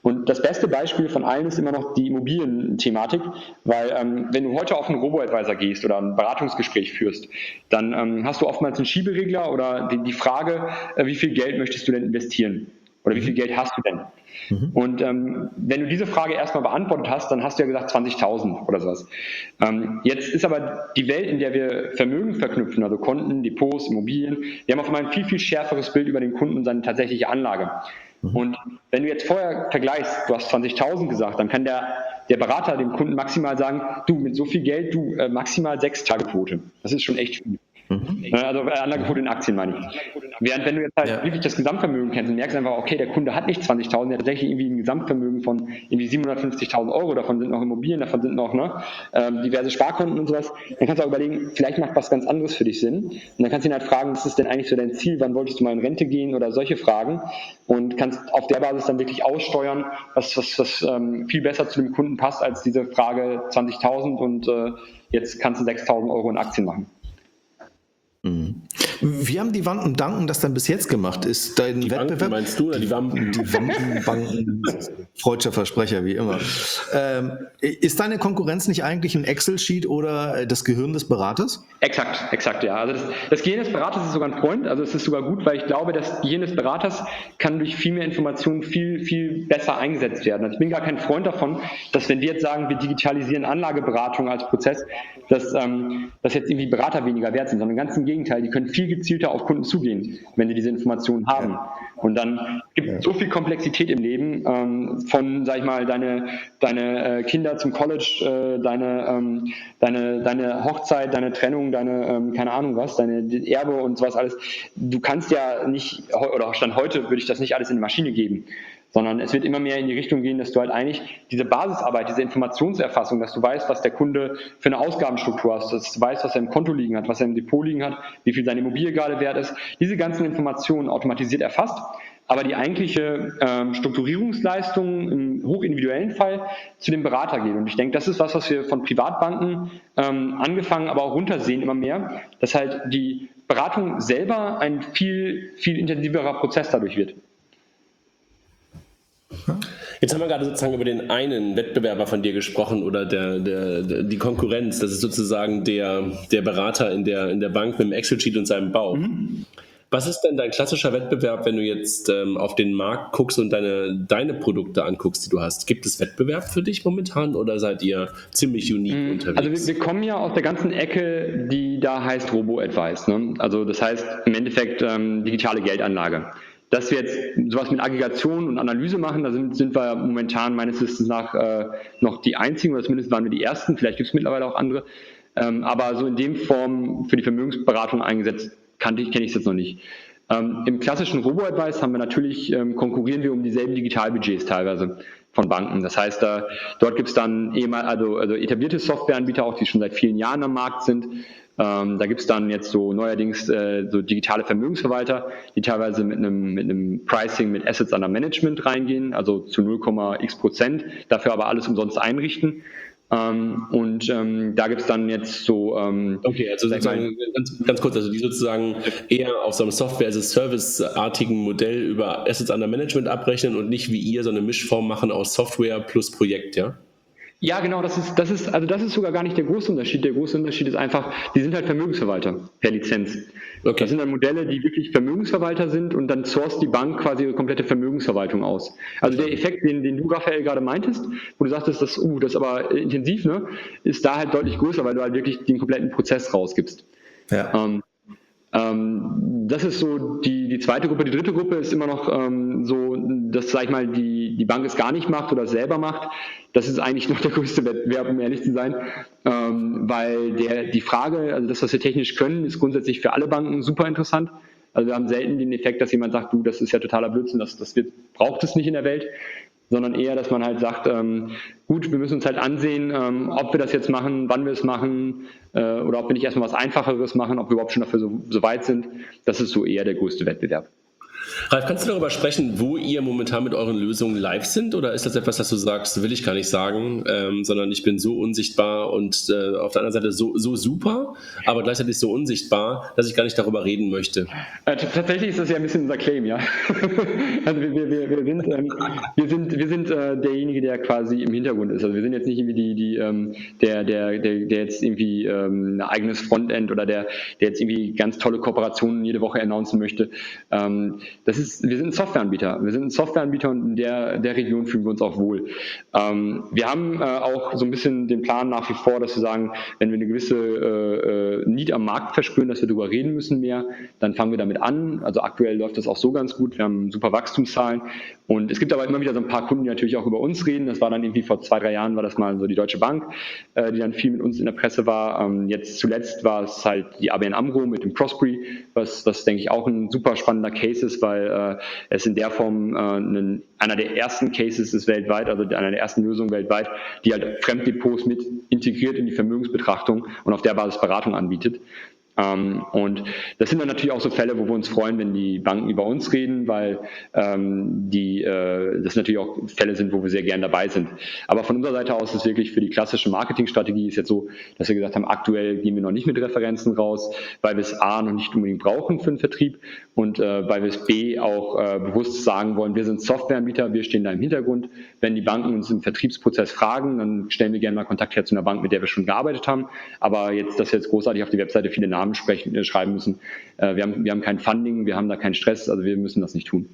Speaker 4: Und das beste Beispiel von allen ist immer noch die Immobilienthematik, weil ähm, wenn du heute auf einen Robo-Advisor gehst oder ein Beratungsgespräch führst, dann ähm, hast du oftmals einen Schieberegler oder die, die Frage, äh, wie viel Geld möchtest du denn investieren? Oder wie viel Geld hast du denn? Mhm. Und ähm, wenn du diese Frage erstmal beantwortet hast, dann hast du ja gesagt zwanzigtausend oder sowas. Ähm, jetzt ist aber die Welt, in der wir Vermögen verknüpfen, also Konten, Depots, Immobilien, wir haben auf einmal ein viel, viel schärferes Bild über den Kunden und seine tatsächliche Anlage. Mhm. Und wenn du jetzt vorher vergleichst, du hast zwanzigtausend gesagt, dann kann der, der Berater dem Kunden maximal sagen, du, mit so viel Geld, du äh, maximal sechs Tage Quote. Das ist schon echt viel. Mhm. Also Anlagequote in Aktien meine ich. Während wenn du jetzt halt ja. wirklich das Gesamtvermögen kennst und merkst einfach, okay, der Kunde hat nicht zwanzigtausend, der hat tatsächlich irgendwie ein Gesamtvermögen von irgendwie siebenhundertfünfzigtausend Euro, davon sind noch Immobilien, davon sind noch ne, ähm, diverse Sparkonten und sowas, dann kannst du auch überlegen, vielleicht macht was ganz anderes für dich Sinn. Und dann kannst du ihn halt fragen, was ist denn eigentlich so dein Ziel, wann wolltest du mal in Rente gehen oder solche Fragen und kannst auf der Basis dann wirklich aussteuern, was, was, was ähm, viel besser zu dem Kunden passt als diese Frage zwanzigtausend und äh, jetzt kannst du sechstausend Euro in Aktien machen.
Speaker 3: Wie haben die Wanken Danken das dann bis jetzt gemacht? Ist dein
Speaker 2: die
Speaker 3: Wettbewerb?
Speaker 2: Banken meinst du oder die Wampen?
Speaker 3: Die Wampenbanken, freudscher Versprecher, wie immer. Ähm, ist deine Konkurrenz nicht eigentlich ein Excel-Sheet oder das Gehirn des Beraters?
Speaker 4: Exakt, exakt, ja. Also das, das Gehirn des Beraters ist sogar ein Freund, also es ist sogar gut, weil ich glaube, das Gehirn des Beraters kann durch viel mehr Informationen viel, viel besser eingesetzt werden. Also ich bin gar kein Freund davon, dass wenn wir jetzt sagen, wir digitalisieren Anlageberatung als Prozess, dass, ähm, dass jetzt irgendwie Berater weniger wert sind, sondern ganz im Gegenteil, die können viel gezielter auf Kunden zugehen, wenn sie diese Informationen haben. Ja. Und dann gibt es ja. so viel Komplexität im Leben, ähm, von, sag ich mal, deine, deine äh, Kinder zum College, äh, deine, ähm, deine, deine Hochzeit, deine Trennung, deine, ähm, keine Ahnung was, deine Erbe und sowas alles. Du kannst ja nicht, oder Stand heute würde ich das nicht alles in die Maschine geben, sondern es wird immer mehr in die Richtung gehen, dass du halt eigentlich diese Basisarbeit, diese Informationserfassung, dass du weißt, was der Kunde für eine Ausgabenstruktur hat, dass du weißt, was er im Konto liegen hat, was er im Depot liegen hat, wie viel seine Immobilie gerade wert ist, diese ganzen Informationen automatisiert erfasst, aber die eigentliche ähm, Strukturierungsleistung im hochindividuellen Fall zu dem Berater geht. Und ich denke, das ist was, was wir von Privatbanken ähm, angefangen, aber auch runtersehen immer mehr, dass halt die Beratung selber ein viel, viel intensiverer Prozess dadurch wird.
Speaker 2: Jetzt haben wir gerade sozusagen über den einen Wettbewerber von dir gesprochen oder der, der, der, die Konkurrenz. Das ist sozusagen der, der Berater in der, in der Bank mit dem Excel-Sheet und seinem Bauch. Mhm. Was ist denn dein klassischer Wettbewerb, wenn du jetzt ähm, auf den Markt guckst und deine, deine Produkte anguckst, die du hast? Gibt es Wettbewerb für dich momentan oder seid ihr ziemlich unique mhm. unterwegs?
Speaker 4: Also wir, wir kommen ja aus der ganzen Ecke, die da heißt Robo-Advice. Ne? Also das heißt im Endeffekt ähm, digitale Geldanlage. Dass wir jetzt sowas mit Aggregation und Analyse machen, da sind, sind wir momentan meines Wissens nach äh, noch die Einzigen, oder zumindest waren wir die Ersten, vielleicht gibt es mittlerweile auch andere, ähm, aber so in dem Form für die Vermögensberatung eingesetzt, kannte ich, kenne ich es jetzt noch nicht. Ähm, Im klassischen Robo-Advice haben wir natürlich, ähm, konkurrieren wir um dieselben Digitalbudgets teilweise von Banken. Das heißt, äh, dort gibt es dann ehemal, also, also etablierte Softwareanbieter auch, die schon seit vielen Jahren am Markt sind. Ähm, da gibt es dann jetzt so neuerdings äh, so digitale Vermögensverwalter, die teilweise mit einem, mit einem Pricing mit Assets under Management reingehen, also zu null Komma x Prozent, dafür aber alles umsonst einrichten. Ähm, und ähm, da gibt es dann jetzt so... Ähm,
Speaker 2: okay, also sozusagen, ganz, ganz kurz, also die sozusagen eher auf so einem Software-as-a-Service-artigen Modell über Assets under Management abrechnen und nicht wie ihr so eine Mischform machen aus Software plus Projekt, ja?
Speaker 4: Ja, genau, das ist, das ist, also das ist sogar gar nicht der große Unterschied. Der große Unterschied ist einfach, die sind halt Vermögensverwalter per Lizenz. Okay. Das sind dann Modelle, die wirklich Vermögensverwalter sind und dann sourced die Bank quasi ihre komplette Vermögensverwaltung aus. Also der Effekt, den, den du, Raphael, gerade meintest, wo du sagtest, das, uh, das ist aber intensiv, ne, ist da halt deutlich größer, weil du halt wirklich den kompletten Prozess rausgibst. Ja. Ähm, Ähm, das ist so die, die zweite Gruppe. Die dritte Gruppe ist immer noch ähm, so, dass, sag ich mal, die, die Bank es gar nicht macht oder selber macht. Das ist eigentlich noch der größte Wettbewerb, um ehrlich zu sein, ähm, weil der, die Frage, also das, was wir technisch können, ist grundsätzlich für alle Banken super interessant. Also wir haben selten den Effekt, dass jemand sagt, du, das ist ja totaler Blödsinn, das, das wird, braucht es nicht in der Welt, sondern eher, dass man halt sagt, ähm, gut, wir müssen uns halt ansehen, ähm, ob wir das jetzt machen, wann wir es machen, äh, oder ob wir nicht erstmal was Einfacheres machen, ob wir überhaupt schon dafür so, so weit sind. Das ist so eher der größte Wettbewerb.
Speaker 2: Ralf, kannst du darüber sprechen, wo ihr momentan mit euren Lösungen live sind? Oder ist das etwas, das du sagst, will ich gar nicht sagen, ähm, sondern ich bin so unsichtbar und äh, auf der anderen Seite so, so super, aber gleichzeitig so unsichtbar, dass ich gar nicht darüber reden möchte?
Speaker 4: Äh, t- tatsächlich ist das ja ein bisschen unser Claim, ja. Also wir, wir, wir, wir sind, ähm, wir sind, wir sind äh, derjenige, der quasi im Hintergrund ist. Also wir sind jetzt nicht irgendwie die, die ähm, der, der, der, der jetzt irgendwie ähm, ein eigenes Frontend oder der, der jetzt irgendwie ganz tolle Kooperationen jede Woche announcen möchte. Ähm, Das ist, wir sind ein Softwareanbieter. Wir sind ein Softwareanbieter und in der, der Region fühlen wir uns auch wohl. Ähm, wir haben äh, auch so ein bisschen den Plan nach wie vor, dass wir sagen, wenn wir eine gewisse äh, Need am Markt verspüren, dass wir darüber reden müssen mehr, dann fangen wir damit an. Also aktuell läuft das auch so ganz gut. Wir haben super Wachstumszahlen. Und es gibt aber immer wieder so ein paar Kunden, die natürlich auch über uns reden. Das war dann irgendwie vor zwei, drei Jahren war das mal so die Deutsche Bank, äh, die dann viel mit uns in der Presse war. Ähm, jetzt zuletzt war es halt die A B N AMRO mit dem Prospery, was, was denke ich auch ein super spannender Case ist, weil äh, es in der Form äh, einen, einer der ersten Cases ist weltweit, also einer der ersten Lösungen weltweit, die halt Fremddepots mit integriert in die Vermögensbetrachtung und auf der Basis Beratung anbietet. Ähm, und das sind dann natürlich auch so Fälle, wo wir uns freuen, wenn die Banken über uns reden, weil ähm, die, äh, das natürlich auch Fälle sind, wo wir sehr gern dabei sind. Aber von unserer Seite aus ist wirklich für die klassische Marketingstrategie ist jetzt so, dass wir gesagt haben, aktuell gehen wir noch nicht mit Referenzen raus, weil wir es A noch nicht unbedingt brauchen für den Vertrieb und äh, weil wir es B auch äh, bewusst sagen wollen, wir sind Softwareanbieter, wir stehen da im Hintergrund. Wenn die Banken uns im Vertriebsprozess fragen, dann stellen wir gerne mal Kontakt her zu einer Bank, mit der wir schon gearbeitet haben. Aber jetzt, dass wir jetzt großartig auf die Webseite viele Namen sprechen, äh, schreiben müssen. Äh, wir haben, wir haben kein Funding, wir haben da keinen Stress, also wir müssen das nicht tun.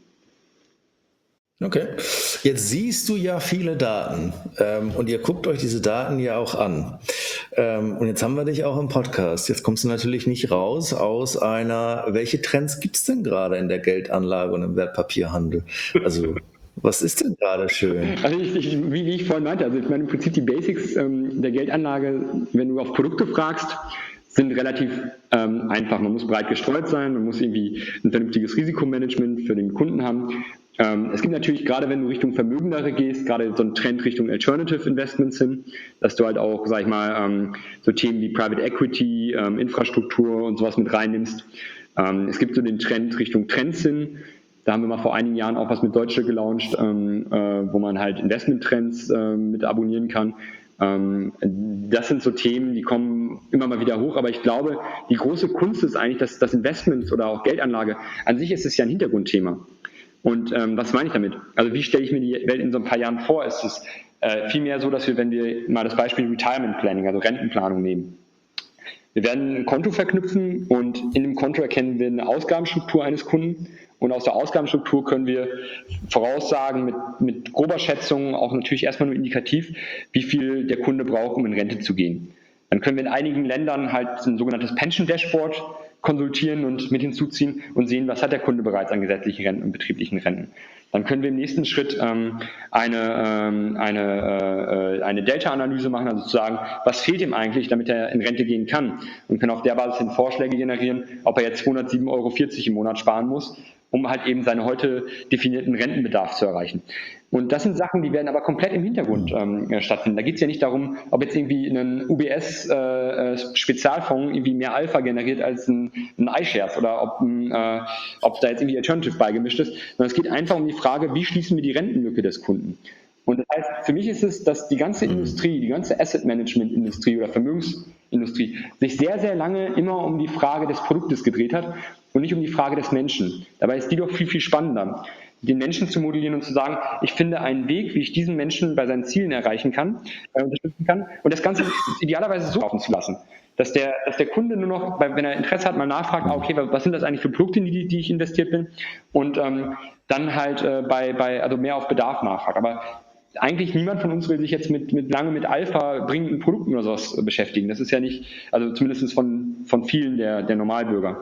Speaker 3: Okay. Jetzt siehst du ja viele Daten ähm, und ihr guckt euch diese Daten ja auch an. Ähm, und jetzt haben wir dich auch im Podcast. Jetzt kommst du natürlich nicht raus aus einer, welche Trends gibt es denn gerade in der Geldanlage und im Wertpapierhandel? Also was ist denn gerade schön?
Speaker 4: Also ich, ich, wie, wie ich vorhin meinte, also ich meine im Prinzip die Basics ähm, der Geldanlage, wenn du auf Produkte fragst, sind relativ ähm, einfach. Man muss breit gestreut sein, man muss irgendwie ein vernünftiges Risikomanagement für den Kunden haben. Ähm, es gibt natürlich, gerade wenn du Richtung Vermögendere gehst, gerade so einen Trend Richtung Alternative Investments hin, dass du halt auch, sag ich mal, ähm, so Themen wie Private Equity, ähm, Infrastruktur und sowas mit reinnimmst. Ähm, es gibt so den Trend Richtung Trends hin. Da haben wir mal vor einigen Jahren auch was mit Deutsche gelauncht, ähm, äh, wo man halt Investmenttrends äh, mit abonnieren kann. Ähm, das sind so Themen, die kommen immer mal wieder hoch, aber ich glaube, die große Kunst ist eigentlich, dass das Investment oder auch Geldanlage, an sich ist es ja ein Hintergrundthema. Und ähm, was meine ich damit? Also wie stelle ich mir die Welt in so ein paar Jahren vor? Ist es äh, vielmehr so, dass wir, wenn wir mal das Beispiel Retirement Planning, also Rentenplanung nehmen, wir werden ein Konto verknüpfen und in dem Konto erkennen wir eine Ausgabenstruktur eines Kunden und aus der Ausgabenstruktur können wir voraussagen mit, mit grober Schätzung, auch natürlich erstmal nur indikativ, wie viel der Kunde braucht, um in Rente zu gehen. Dann können wir in einigen Ländern halt ein sogenanntes Pension Dashboard konsultieren und mit hinzuziehen und sehen, was hat der Kunde bereits an gesetzlichen Renten und betrieblichen Renten. Dann können wir im nächsten Schritt ähm, eine, ähm, eine, äh, eine Delta-Analyse machen, also zu sagen, was fehlt ihm eigentlich, damit er in Rente gehen kann, und können auf der Basis hin Vorschläge generieren, ob er jetzt zweihundertsieben Euro vierzig im Monat sparen muss, um halt eben seinen heute definierten Rentenbedarf zu erreichen. Und das sind Sachen, die werden aber komplett im Hintergrund ähm, stattfinden. Da geht es ja nicht darum, ob jetzt irgendwie ein U B S-Spezialfonds äh, irgendwie mehr Alpha generiert als ein, ein iShares oder ob, ein, äh, ob da jetzt irgendwie Alternative beigemischt ist, sondern es geht einfach um die Frage, wie schließen wir die Rentenlücke des Kunden. Und das heißt, für mich ist es, dass die ganze Industrie, die ganze Asset-Management-Industrie oder Vermögensindustrie sich sehr, sehr lange immer um die Frage des Produktes gedreht hat und nicht um die Frage des Menschen. Dabei ist die doch viel, viel spannender, den Menschen zu modellieren und zu sagen, ich finde einen Weg, wie ich diesen Menschen bei seinen Zielen erreichen kann, äh, unterstützen kann und das Ganze idealerweise so laufen zu lassen, dass der, dass der Kunde nur noch, wenn er Interesse hat, mal nachfragt, ah, okay, was sind das eigentlich für Produkte, in die, die ich investiert bin, und ähm, dann halt äh, bei, bei, also mehr auf Bedarf nachfragt. Aber eigentlich niemand von uns will sich jetzt mit, mit lange mit Alpha bringenden Produkten oder sowas beschäftigen. Das ist ja nicht, also zumindest von, von vielen der, der Normalbürger.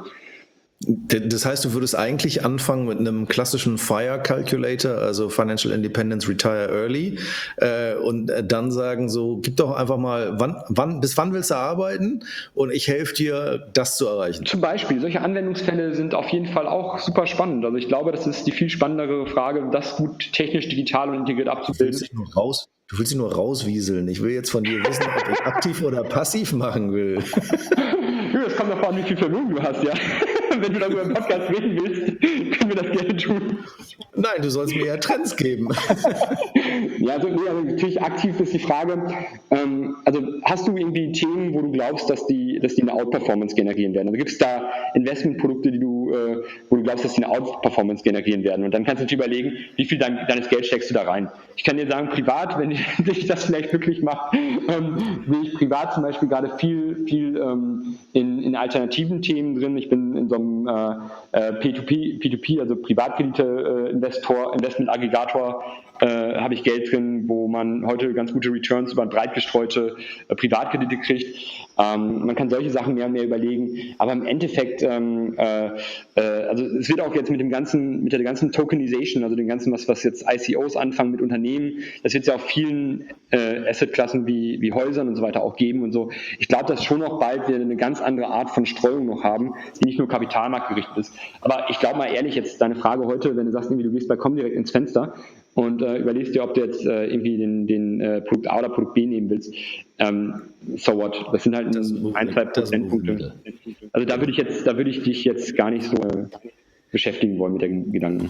Speaker 3: Das heißt, du würdest eigentlich anfangen mit einem klassischen FIRE Calculator, also Financial Independence Retire Early, äh, und dann sagen so, gib doch einfach mal, wann, wann, bis wann willst du arbeiten und ich helfe dir, das zu erreichen.
Speaker 4: Zum Beispiel, solche Anwendungsfälle sind auf jeden Fall auch super spannend. Also ich glaube, das ist die viel spannendere Frage, das gut technisch, digital und integriert abzubilden.
Speaker 3: Du willst dich nur raus, du willst dich nur rauswieseln. Ich will jetzt von dir wissen, ob ich aktiv oder passiv machen will.
Speaker 4: Das kommt davon an, wie viel Vermögen du hast, ja. Wenn du darüber im Podcast reden willst, können wir das gerne tun.
Speaker 3: Nein, du sollst mir ja Trends geben.
Speaker 4: Ja, also, nee, also natürlich aktiv ist die Frage, ähm, also hast du irgendwie Themen, wo du glaubst, dass die, dass die eine Outperformance generieren werden? Also gibt es da Investmentprodukte, die du, äh, wo du glaubst, dass die eine Outperformance generieren werden? Und dann kannst du natürlich überlegen, wie viel dein, deines Geld steckst du da rein. Ich kann dir sagen, privat, wenn dich das vielleicht glücklich macht, ähm, sehe ich privat zum Beispiel gerade viel, viel ähm, in, in alternativen Themen drin. Ich bin in so einem äh, P zwei P, P zwei P, also Privatkredite-Investor, äh, Investment-Aggregator, äh, habe ich Geld drin, wo man heute ganz gute Returns über breit gestreute äh, Privatkredite kriegt. Ähm, man kann solche Sachen mehr und mehr überlegen, aber im Endeffekt, ähm, äh, äh, also es wird auch jetzt mit dem ganzen, mit der ganzen Tokenization, also dem ganzen, was, was jetzt I C Os anfangen mit Unternehmen, das wird es ja auf vielen äh, Assetklassen wie, wie Häusern und so weiter auch geben und so. Ich glaube, dass schon noch bald wir eine ganz andere Art von Streuung noch haben, die nicht nur kapitalmarktgerichtet ist. Aber ich glaube mal ehrlich, jetzt deine Frage heute, wenn du sagst, irgendwie, du gehst bei Comdirect ins Fenster und äh, überlegst dir, ob du jetzt äh, irgendwie den, den äh, Produkt A oder Produkt B nehmen willst. Ähm, so what? Das sind halt das ein, zwei Prozentpunkte. Also da würde ich jetzt, da würde ich dich jetzt gar nicht so äh, beschäftigen wollen mit den Gedanken.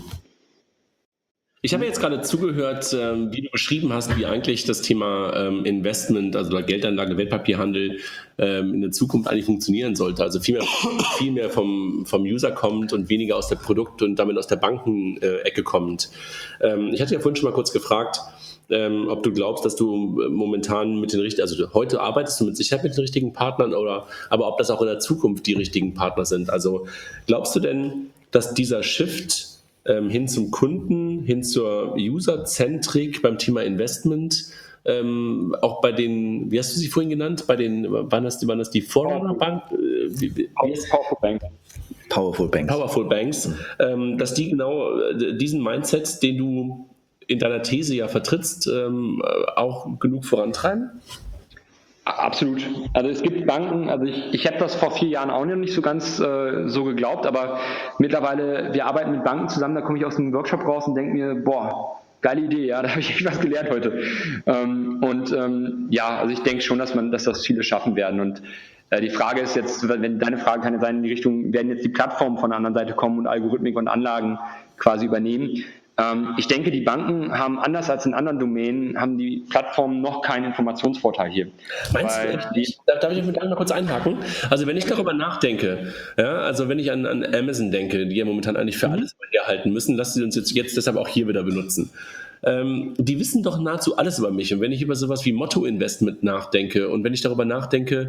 Speaker 2: Ich habe jetzt gerade zugehört, ähm, wie du beschrieben hast, wie eigentlich das Thema ähm, Investment, also Geldanlage, Wertpapierhandel ähm, in der Zukunft eigentlich funktionieren sollte. Also viel mehr, viel mehr vom, vom User kommt und weniger aus der Produkt- und damit aus der Bankenecke kommt. Ähm, ich hatte ja vorhin schon mal kurz gefragt, ähm, ob du glaubst, dass du momentan mit den richtigen, also heute arbeitest du mit Sicherheit mit den richtigen Partnern, oder aber ob das auch in der Zukunft die richtigen Partner sind. Also glaubst du denn, dass dieser Shift hin zum Kunden, hin zur User-Zentrik beim Thema Investment, ähm, auch bei den, wie hast du sie vorhin genannt, bei den, waren das, waren das die Forerunner-Bank? Äh,
Speaker 4: Powerful Bank.
Speaker 3: Powerful Banks.
Speaker 2: Powerful Banks, ähm, dass die genau diesen Mindset, den du in deiner These ja vertrittst, ähm, auch genug vorantreiben?
Speaker 4: Absolut. Also es gibt Banken, also ich, ich hätte das vor vier Jahren auch noch nicht so ganz äh, so geglaubt, aber mittlerweile, wir arbeiten mit Banken zusammen, da komme ich aus einem Workshop raus und denke mir, boah, geile Idee, ja, da habe ich echt was gelernt heute. Ähm, und ähm, ja, also ich denke schon, dass man, dass das viele schaffen werden. Und äh, die Frage ist jetzt, wenn deine Frage kann ja sein, in die Richtung, werden jetzt die Plattformen von der anderen Seite kommen und Algorithmik und Anlagen quasi übernehmen. Ich denke, die Banken haben, anders als in anderen Domänen, haben die Plattformen noch keinen Informationsvorteil hier.
Speaker 2: Meinst du, die, darf ich mit einmal kurz einhaken? Also wenn ich darüber nachdenke, ja, also wenn ich an, an Amazon denke, die ja momentan eigentlich für alles herhalten müssen, lassen sie uns jetzt, jetzt deshalb auch hier wieder benutzen. Ähm, die wissen doch nahezu alles über mich. Und wenn ich über sowas wie Motto-Investment nachdenke und wenn ich darüber nachdenke,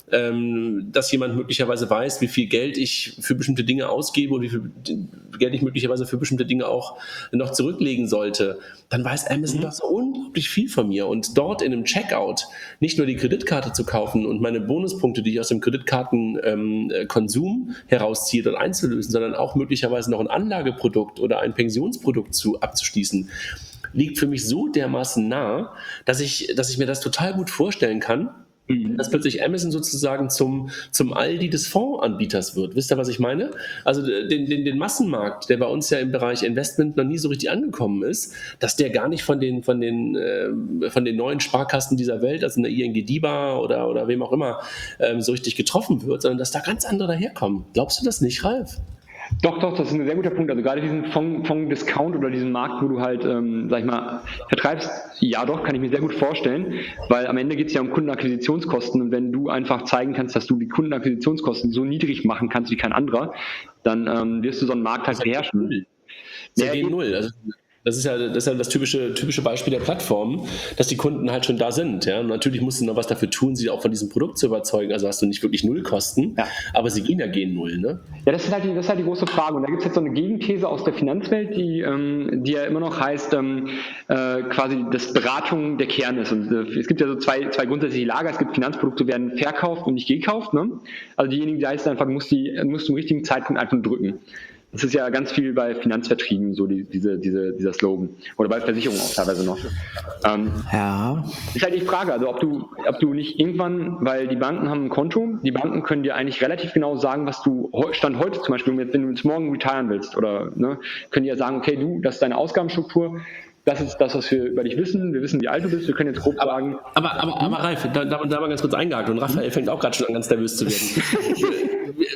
Speaker 2: ähm, dass jemand möglicherweise weiß, wie viel Geld ich für bestimmte Dinge ausgebe und wie viel Geld ich möglicherweise für bestimmte Dinge auch noch zurücklegen sollte, dann weiß Amazon mhm. doch so unglaublich viel von mir. Und dort in einem Checkout nicht nur die Kreditkarte zu kaufen und meine Bonuspunkte, die ich aus dem Kreditkartenkonsum ähm, herausziehe und einzulösen, sondern auch möglicherweise noch ein Anlageprodukt oder ein Pensionsprodukt zu, abzuschließen, liegt für mich so dermaßen nah, dass ich, dass ich mir das total gut vorstellen kann, mhm. dass plötzlich Amazon sozusagen zum, zum Aldi des Fondsanbieters wird. Wisst ihr, was ich meine? Also den, den, den Massenmarkt, der bei uns ja im Bereich Investment noch nie so richtig angekommen ist, dass der gar nicht von den, von den, äh, von den neuen Sparkassen dieser Welt, also eine I N G DiBa oder, oder wem auch immer, ähm, so richtig getroffen wird, sondern dass da ganz andere daherkommen. Glaubst du das nicht, Ralf?
Speaker 4: Doch, doch, das ist ein sehr guter Punkt. Also gerade diesen Fonds-Discount oder diesen Markt, wo du halt, ähm, sag ich mal, vertreibst, ja doch, kann ich mir sehr gut vorstellen, weil am Ende geht es ja um Kundenakquisitionskosten und wenn du einfach zeigen kannst, dass du die Kundenakquisitionskosten so niedrig machen kannst wie kein anderer, dann ähm, wirst du so einen Markt halt beherrschen.
Speaker 2: C D null, also das ist ja das, ist ja das typische, typische Beispiel der Plattformen, dass die Kunden halt schon da sind. Ja? Und natürlich musst du noch was dafür tun, sie auch von diesem Produkt zu überzeugen. Also hast du nicht wirklich Nullkosten, ja. aber sie gehen ja gegen Null. Ne?
Speaker 4: Ja, das ist, halt die, das ist halt die große Frage. Und da gibt es jetzt so eine Gegenthese aus der Finanzwelt, die, ähm, die ja immer noch heißt, ähm, äh, quasi, dass Beratung der Kern ist. Und äh, es gibt ja so zwei, zwei grundsätzliche Lager. Es gibt Finanzprodukte, werden verkauft und nicht gekauft. Ne? Also diejenigen, die heißt einfach, musst die musst du im richtigen Zeitpunkt einfach drücken. Das ist ja ganz viel bei Finanzvertrieben, so die, diese, diese, dieser Slogan. Oder bei Versicherungen auch teilweise noch. Ähm, ja. Ist halt die Frage, also ob du, ob du nicht irgendwann, weil die Banken haben ein Konto, die Banken können dir eigentlich relativ genau sagen, was du Stand heute zum Beispiel, wenn du jetzt morgen retiren willst, oder ne, können die ja sagen, okay, du, das ist deine Ausgabenstruktur, das ist das, was wir über dich wissen. Wir wissen, wie alt du bist. Wir können jetzt grob
Speaker 2: aber,
Speaker 4: sagen.
Speaker 2: Aber, aber, aber Ralf, da, da, da mal ganz kurz eingehakt. Und Raphael fängt auch gerade schon an, ganz nervös zu werden. wir, wir,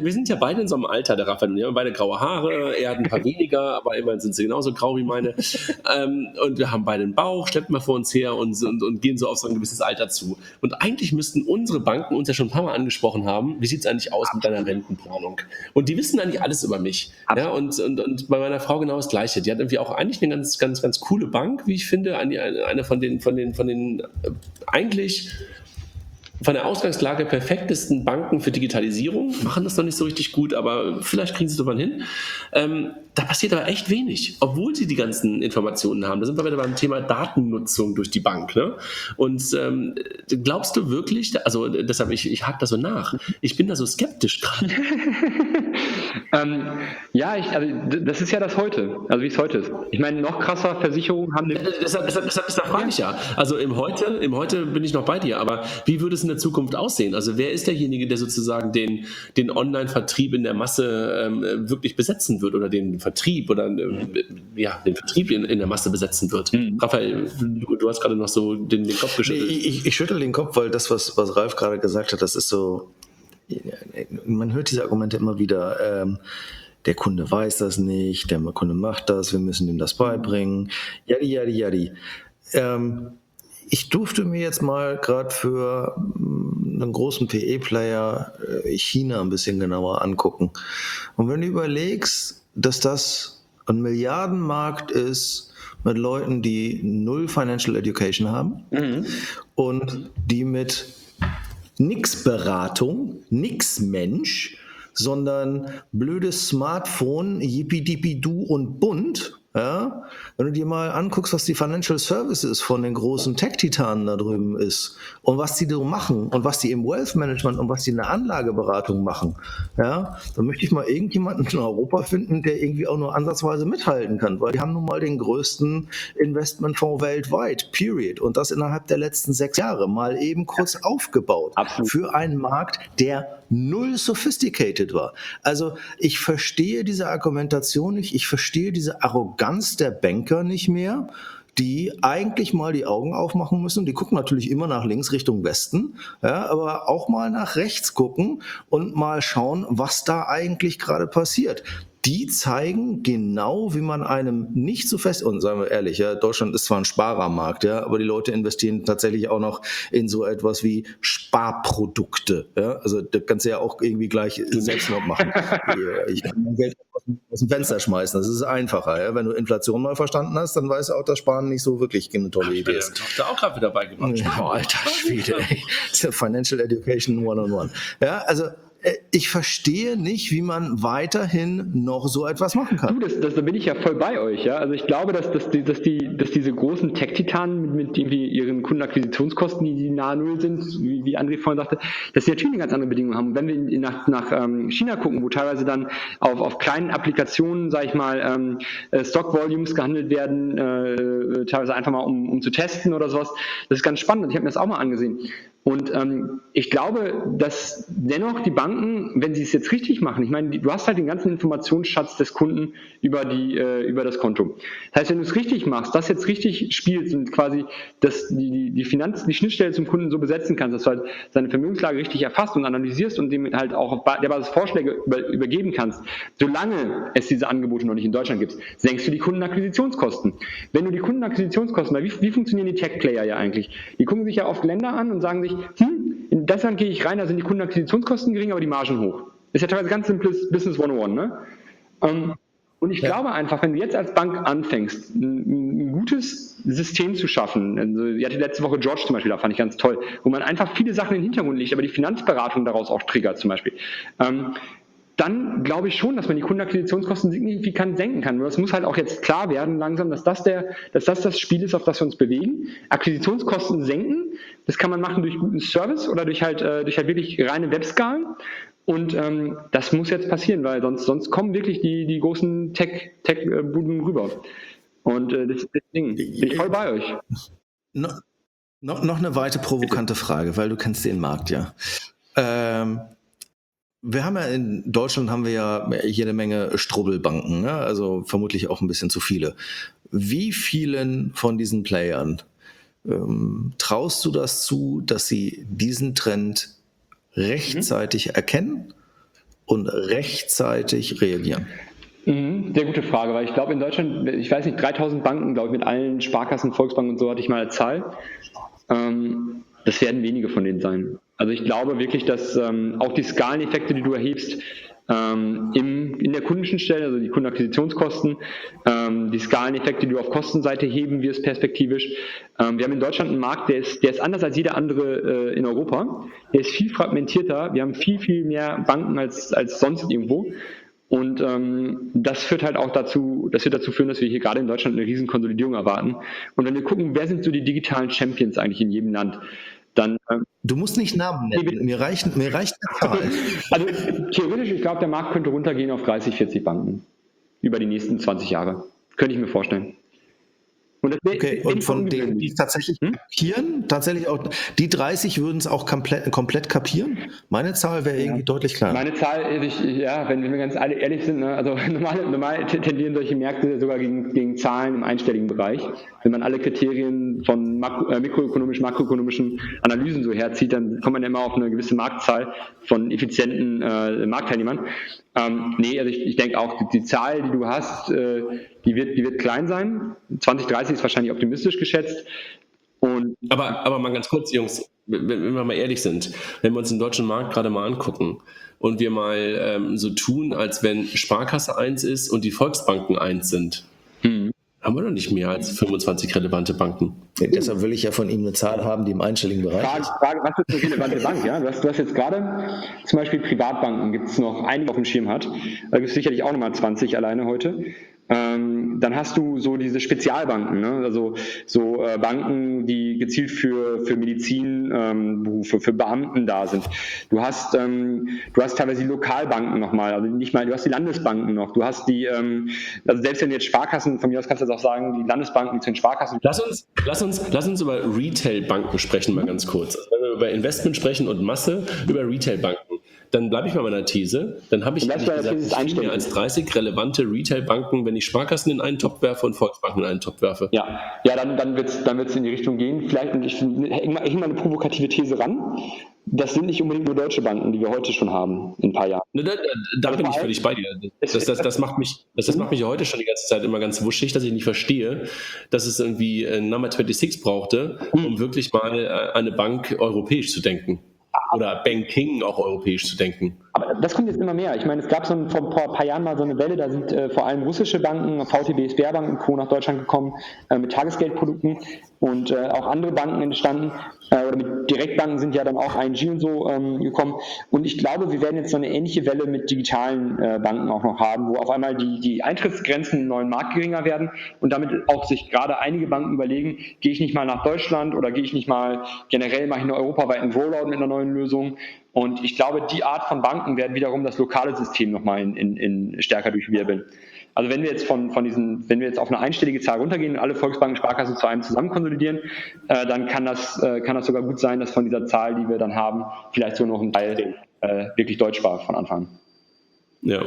Speaker 2: wir, wir sind ja beide in so einem Alter, der Raphael und ich, wir haben beide graue Haare, er hat ein paar weniger, aber immerhin sind sie genauso grau wie meine. Ähm, und wir haben beide einen Bauch, schleppen wir vor uns her und, und, und gehen so auf so ein gewisses Alter zu. Und eigentlich müssten unsere Banken uns ja schon ein paar Mal angesprochen haben, wie sieht es eigentlich aus mit deiner Rentenplanung? Und die wissen eigentlich alles über mich. Ja, und, und, und bei meiner Frau genau das Gleiche. Die hat irgendwie auch eigentlich eine ganz, ganz, ganz coole Bank, wie ich finde, eine von den, von den, von den äh, eigentlich von der Ausgangslage perfektesten Banken für Digitalisierung, machen das noch nicht so richtig gut, aber vielleicht kriegen sie es irgendwann hin. Ähm, da passiert aber echt wenig, obwohl sie die ganzen Informationen haben. Da sind wir wieder beim Thema Datennutzung durch die Bank. Ne? Und ähm, glaubst du wirklich, also deshalb, ich, ich hake da so nach, ich bin da so skeptisch gerade.
Speaker 4: ähm, ja, ich, also das ist ja das Heute, also wie es heute ist. Ich meine, noch krasser, Versicherungen haben...
Speaker 2: Deshalb, deshalb, deshalb, deshalb frage ich ja. Also im Heute, im Heute bin ich noch bei dir, aber wie würde es in der Zukunft aussehen? Also wer ist derjenige, der sozusagen den, den Online-Vertrieb in der Masse ähm, wirklich besetzen wird oder den Vertrieb oder äh, ja, den Vertrieb in, in der Masse besetzen wird? Mhm. Raphael, du, du hast gerade noch so den, den Kopf geschüttelt.
Speaker 3: Nee, ich, ich schüttel den Kopf, weil das, was, was Ralf gerade gesagt hat, das ist so, man hört diese Argumente immer wieder, ähm, der Kunde weiß das nicht, der Kunde macht das, wir müssen ihm das beibringen, jadi, jadi, jadi. Ähm, ich durfte mir jetzt mal gerade für einen großen P E-Player China ein bisschen genauer angucken. Und wenn du überlegst, dass das ein Milliardenmarkt ist mit Leuten, die null Financial Education haben mhm. und die mit nix Beratung, nix Mensch, sondern blödes Smartphone, Yippie-Dippie-Du und bunt. Ja, wenn du dir mal anguckst, was die Financial Services von den großen Tech-Titanen da drüben ist und was die so machen und was die im Wealth Management und was die in der Anlageberatung machen, ja, dann möchte ich mal irgendjemanden in Europa finden, der irgendwie auch nur ansatzweise mithalten kann, weil die haben nun mal den größten Investmentfonds weltweit, period, und das innerhalb der letzten sechs Jahre mal eben kurz aufgebaut. Absolut. Für einen Markt, der null sophisticated war. Also ich verstehe diese Argumentation nicht, ich verstehe diese Arroganz der Banker nicht mehr, die eigentlich mal die Augen aufmachen müssen. Die gucken natürlich immer nach links Richtung Westen, ja, aber auch mal nach rechts gucken und mal schauen, was da eigentlich gerade passiert. Die zeigen genau, wie man einem nicht so fest, und sagen wir ehrlich, ja, Deutschland ist zwar ein Sparermarkt, ja, aber die Leute investieren tatsächlich auch noch in so etwas wie Sparprodukte. Ja, also das kannst du ja auch irgendwie gleich selbst noch machen. Ich kann mein Geld aus dem Fenster schmeißen, das ist einfacher. Ja. Wenn du Inflation mal verstanden hast, dann weißt du auch, dass Sparen nicht so wirklich eine tolle Idee ist.
Speaker 2: Ich habe da auch gerade wieder beigebracht.
Speaker 3: Ja, alter Schwede, ey. Financial Education one on one. Ja, also ich verstehe nicht, wie man weiterhin noch so etwas machen kann.
Speaker 4: Du, das, das, da bin ich ja voll bei euch. Ja? Also ich glaube, dass, dass, die, dass, die, dass diese großen Tech-Titanen mit irgendwie ihren Kundenakquisitionskosten, die, die nahe Null sind, wie, wie André vorhin sagte, dass sie natürlich eine ganz andere Bedingungen haben. Und wenn wir nach, nach ähm, China gucken, wo teilweise dann auf, auf kleinen Applikationen, sage ich mal, ähm, äh, Stock-Volumes gehandelt werden, äh, teilweise einfach mal um, um zu testen oder sowas, das ist ganz spannend. Und ich habe mir das auch mal angesehen. Und ähm, ich glaube, dass dennoch die Banken, wenn sie es jetzt richtig machen, ich meine, die, du hast halt den ganzen Informationsschatz des Kunden über die äh, über das Konto. Das heißt, wenn du es richtig machst, das jetzt richtig spielst und quasi das, die, die, die Finanz, die Schnittstelle zum Kunden so besetzen kannst, dass du halt seine Vermögenslage richtig erfasst und analysierst und dem halt auch auf der Basis Vorschläge über, übergeben kannst, solange es diese Angebote noch nicht in Deutschland gibt, senkst du die Kundenakquisitionskosten. Wenn du die Kundenakquisitionskosten, weil wie, wie funktionieren die Tech-Player ja eigentlich? Die gucken sich ja oft Länder an und sagen sich, hm, in das Land gehe ich rein, da sind die Kundenakquisitionskosten gering, aber die Margen hoch. Ist ja teilweise ganz simples Business hundertundeins, ne? Um, und ich ja. glaube einfach, wenn du jetzt als Bank anfängst, ein, ein gutes System zu schaffen, also ich hatte letzte Woche George zum Beispiel, da fand ich ganz toll, wo man einfach viele Sachen in den Hintergrund legt, aber die Finanzberatung daraus auch triggert zum Beispiel, um, dann glaube ich schon, dass man die Kundenakquisitionskosten signifikant senken kann. Nur das muss halt auch jetzt klar werden langsam, dass das, der, dass das das Spiel ist, auf das wir uns bewegen. Akquisitionskosten senken, das kann man machen durch guten Service oder durch halt, äh, durch halt wirklich reine Webskalen. Und ähm, das muss jetzt passieren, weil sonst, sonst kommen wirklich die, die großen Tech-Buden Tech, rüber. Und äh, das, das Ding, bin ich voll bei euch.
Speaker 3: No, no, noch eine weitere provokante Frage, weil du kennst den Markt ja. Ähm, Wir haben ja in Deutschland haben wir ja jede Menge Strubbelbanken, ne? Also vermutlich auch ein bisschen zu viele. Wie vielen von diesen Playern ähm, traust du das zu, dass sie diesen Trend rechtzeitig mhm. erkennen und rechtzeitig reagieren?
Speaker 4: Mhm, sehr gute Frage, weil ich glaube in Deutschland, ich weiß nicht, dreitausend Banken, glaube ich, mit allen Sparkassen, Volksbanken und so hatte ich mal eine Zahl. Ähm, das werden wenige von denen sein. Also ich glaube wirklich, dass ähm, auch die Skaleneffekte, die du erhebst, ähm, im, in der Kundenschnittstelle, also die Kundenakquisitionskosten, ähm, die Skaleneffekte, die du auf Kostenseite heben wirst perspektivisch. Ähm, wir haben in Deutschland einen Markt, der ist, der ist anders als jeder andere äh, in Europa. Der ist viel fragmentierter. Wir haben viel, viel mehr Banken als, als sonst irgendwo. Und ähm, das führt halt auch dazu, das wird dazu führen, dass wir hier gerade in Deutschland eine riesen Konsolidierung erwarten. Und wenn wir gucken, wer sind so die digitalen Champions eigentlich in jedem Land, dann... Ähm,
Speaker 3: du musst nicht Namen nennen, mir reicht, mir reicht eine Zahl.
Speaker 4: Also theoretisch, ich glaube, der Markt könnte runtergehen auf dreißig, vierzig Banken über die nächsten zwanzig Jahre. Könnte ich mir vorstellen.
Speaker 3: Und, das okay, und von denen, die es tatsächlich hm? kapieren, tatsächlich auch, die dreißig würden es auch komplett, komplett kapieren? Meine Zahl wäre irgendwie ja. deutlich kleiner.
Speaker 4: Meine Zahl, ich, ja, wenn wir ganz alle ehrlich sind, ne, also normal, normal tendieren solche Märkte sogar gegen, gegen Zahlen im einstelligen Bereich. Wenn man alle Kriterien von makro, äh, mikroökonomischen, makroökonomischen Analysen so herzieht, dann kommt man immer auf eine gewisse Marktzahl von effizienten äh, Marktteilnehmern. Ähm, nee, also ich, ich denke auch, die, die Zahl, die du hast, äh, die wird, die wird klein sein. zwanzig dreißig ist wahrscheinlich optimistisch geschätzt. Und
Speaker 2: aber, aber mal ganz kurz, Jungs, wenn, wenn wir mal ehrlich sind, wenn wir uns den deutschen Markt gerade mal angucken und wir mal ähm, so tun, als wenn Sparkasse eins ist und die Volksbanken eins sind, hm. haben wir doch nicht mehr als fünfundzwanzig relevante Banken.
Speaker 3: Ja, deshalb will ich ja von ihm eine Zahl haben, die im einstelligen Bereich
Speaker 4: Frage,
Speaker 3: ist.
Speaker 4: Frage, was ist eine relevante Bank? Ja? Du, hast, du hast jetzt gerade zum Beispiel Privatbanken, gibt es noch einige auf dem Schirm hat. Da gibt es sicherlich auch nochmal zwanzig alleine heute. Ähm, dann hast du so diese Spezialbanken, ne? Also so äh, Banken, die gezielt für, für Medizinberufe, ähm, für Beamten da sind. Du hast, ähm, du hast teilweise die Lokalbanken nochmal, also nicht mal, du hast die Landesbanken noch, du hast die, ähm, also selbst wenn jetzt Sparkassen, von mir aus kannst du jetzt auch sagen, die Landesbanken, die zu den Sparkassen.
Speaker 2: Lass uns, lass uns, lass uns über Retail-Banken sprechen, mal ganz kurz. Also wenn wir über Investment sprechen und Masse, über Retail-Banken. Dann bleibe ich bei meiner These. Dann habe ich ehrlich gesagt nicht mehr als dreißig relevante Retail-Banken, wenn ich Sparkassen in einen Topf werfe und Volksbanken in einen Topf werfe.
Speaker 4: Ja, ja, dann, dann wird es dann wird's in die Richtung gehen. Vielleicht, ich hänge mal, häng mal eine provokative These ran. Das sind nicht unbedingt nur deutsche Banken, die wir heute schon haben, in ein paar Jahren.
Speaker 2: Da, da, da bin ich völlig bei dir. Das, das, das, macht mich, das, das macht mich heute schon die ganze Zeit immer ganz wuschig, dass ich nicht verstehe, dass es irgendwie Number sechsundzwanzig brauchte, um wirklich mal eine Bank europäisch zu denken. Oder Banking auch europäisch zu denken.
Speaker 4: Aber das kommt jetzt immer mehr. Ich meine, es gab so ein, vor ein paar Jahren mal so eine Welle, da sind äh, vor allem russische Banken, V T B, Sberbank und Co. nach Deutschland gekommen äh, mit Tagesgeldprodukten und äh, auch andere Banken entstanden. Äh, oder mit Direktbanken sind ja dann auch I N G und so ähm, gekommen. Und ich glaube, wir werden jetzt so eine ähnliche Welle mit digitalen äh, Banken auch noch haben, wo auf einmal die, die Eintrittsgrenzen im neuen Markt geringer werden und damit auch sich gerade einige Banken überlegen, gehe ich nicht mal nach Deutschland oder gehe ich nicht mal generell mache ich einen europaweiten Rollout mit einer neuen Lösung. Und ich glaube, die Art von Banken werden wiederum das lokale System nochmal in, in, in stärker durchwirbeln. Also wenn wir jetzt von, von diesen, wenn wir jetzt auf eine einstellige Zahl runtergehen und alle Volksbanken, Sparkassen zu einem zusammen konsolidieren, äh, dann kann das, äh, kann das sogar gut sein, dass von dieser Zahl, die wir dann haben, vielleicht so noch ein Teil äh, wirklich deutsch war von Anfang.
Speaker 2: Ja.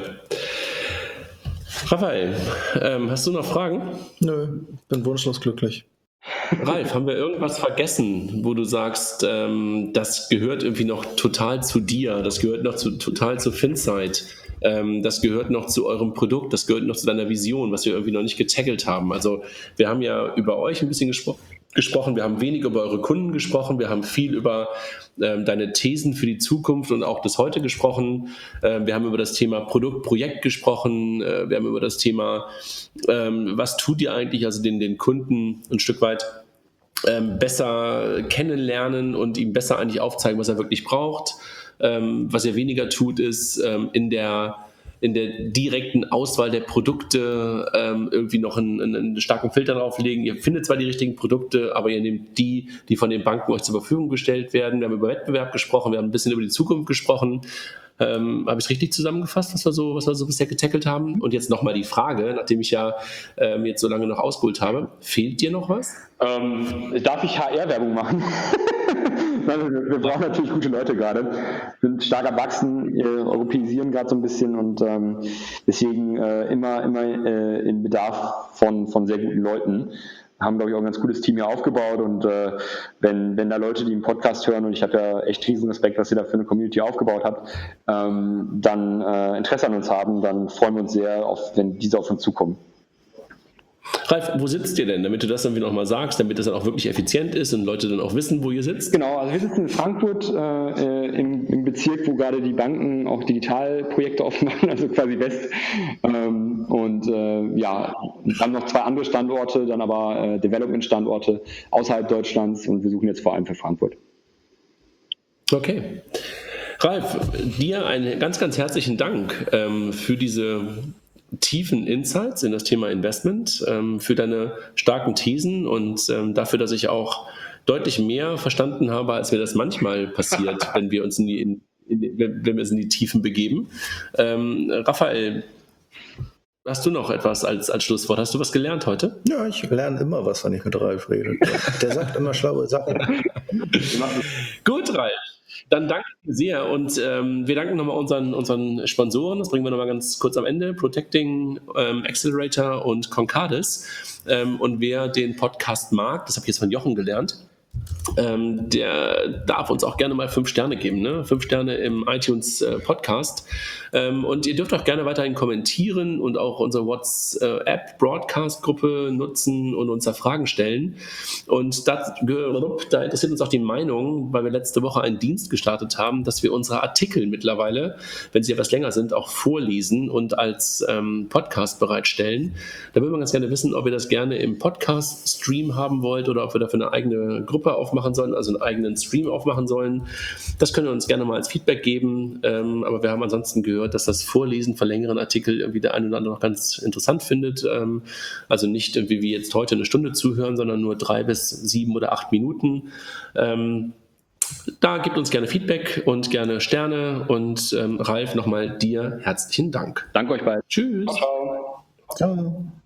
Speaker 2: Raphael, ähm, hast du noch Fragen?
Speaker 3: Nö, bin wunschlos glücklich.
Speaker 2: Ralf, haben wir irgendwas vergessen, wo du sagst, ähm, das gehört irgendwie noch total zu dir, das gehört noch zu, total zu Finsight, ähm, das gehört noch zu eurem Produkt, das gehört noch zu deiner Vision, was wir irgendwie noch nicht getackelt haben. Also wir haben ja über euch ein bisschen gespro- gesprochen, wir haben wenig über eure Kunden gesprochen, wir haben viel über ähm, deine Thesen für die Zukunft und auch das Heute gesprochen, ähm, wir haben über das Thema Produkt, Projekt gesprochen, äh, wir haben über das Thema, ähm, was tut ihr eigentlich, also den, den Kunden ein Stück weit ähm, besser kennenlernen und ihm besser eigentlich aufzeigen, was er wirklich braucht. Ähm, was er weniger tut, ist ähm, in der in der direkten Auswahl der Produkte ähm, irgendwie noch einen, einen starken Filter drauflegen. Ihr findet zwar die richtigen Produkte, aber ihr nehmt die, die von den Banken euch zur Verfügung gestellt werden. Wir haben über Wettbewerb gesprochen, wir haben ein bisschen über die Zukunft gesprochen. Ähm, habe ich es richtig zusammengefasst, was wir so, was wir so bisher getackelt haben? Und jetzt nochmal die Frage, nachdem ich ja ähm, jetzt so lange noch ausgeholt habe, fehlt dir noch was?
Speaker 4: Ähm, darf ich H R-Werbung machen? wir, wir brauchen natürlich gute Leute gerade, sind stark am Wachsen, äh, europäisieren gerade so ein bisschen und ähm, deswegen äh, immer, immer äh, in Bedarf von, von sehr guten Leuten. haben, glaube ich, auch ein ganz cooles Team hier aufgebaut und äh, wenn, wenn da Leute, die einen Podcast hören, und ich habe ja echt riesen Respekt, was ihr da für eine Community aufgebaut habt, ähm, dann äh, Interesse an uns haben, dann freuen wir uns sehr, auf, wenn diese auf uns zukommen.
Speaker 2: Ralf, wo sitzt ihr denn, damit du das dann wieder nochmal sagst, damit das dann auch wirklich effizient ist und Leute dann auch wissen, wo ihr sitzt?
Speaker 4: Genau, also wir sitzen in Frankfurt äh, im, im Bezirk, wo gerade die Banken auch Digitalprojekte aufmachen, also quasi West. Ähm, und äh, ja, dann noch zwei andere Standorte, dann aber äh, Development-Standorte außerhalb Deutschlands und wir suchen jetzt vor allem für Frankfurt.
Speaker 2: Okay. Ralf, dir einen ganz, ganz herzlichen Dank ähm, für diese tiefen Insights in das Thema Investment, ähm, für deine starken Thesen und ähm, dafür, dass ich auch deutlich mehr verstanden habe, als mir das manchmal passiert, wenn wir uns in die, in, in, wenn wir uns in die Tiefen begeben. Ähm, Raphael, hast du noch etwas als, als Schlusswort? Hast du was gelernt heute?
Speaker 3: Ja, ich lerne immer was, wenn ich mit Ralf rede. Der sagt immer schlaue Sachen.
Speaker 2: Gut, Ralf. Dann danke ich dir sehr und ähm, wir danken nochmal unseren, unseren Sponsoren, das bringen wir nochmal ganz kurz am Ende, Protecting, ähm, Accelerator und Concardis. Ähm, und wer den Podcast mag, das habe ich jetzt von Jochen gelernt, ähm, der darf uns auch gerne mal fünf Sterne geben, ne? Fünf Sterne im iTunes äh, Podcast. Ähm, und ihr dürft auch gerne weiterhin kommentieren und auch unsere WhatsApp-Broadcast-Gruppe nutzen und uns da Fragen stellen. Und das, da interessiert uns auch die Meinung, weil wir letzte Woche einen Dienst gestartet haben, dass wir unsere Artikel mittlerweile, wenn sie etwas länger sind, auch vorlesen und als ähm, Podcast bereitstellen. Da würden wir ganz gerne wissen, ob ihr das gerne im Podcast-Stream haben wollt oder ob wir dafür eine eigene Gruppe aufmachen sollen, also einen eigenen Stream aufmachen sollen. Das könnt ihr uns gerne mal als Feedback geben. Ähm, aber wir haben ansonsten gehört, dass das Vorlesen von längeren Artikeln irgendwie der eine oder andere noch ganz interessant findet. Ähm, also nicht irgendwie wie jetzt heute eine Stunde zuhören, sondern nur drei bis sieben oder acht Minuten. Ähm, da gebt uns gerne Feedback und gerne Sterne. Und ähm, Ralf, nochmal dir herzlichen Dank.
Speaker 4: Danke euch beiden.
Speaker 2: Tschüss.
Speaker 4: Ciao.
Speaker 3: Ciao.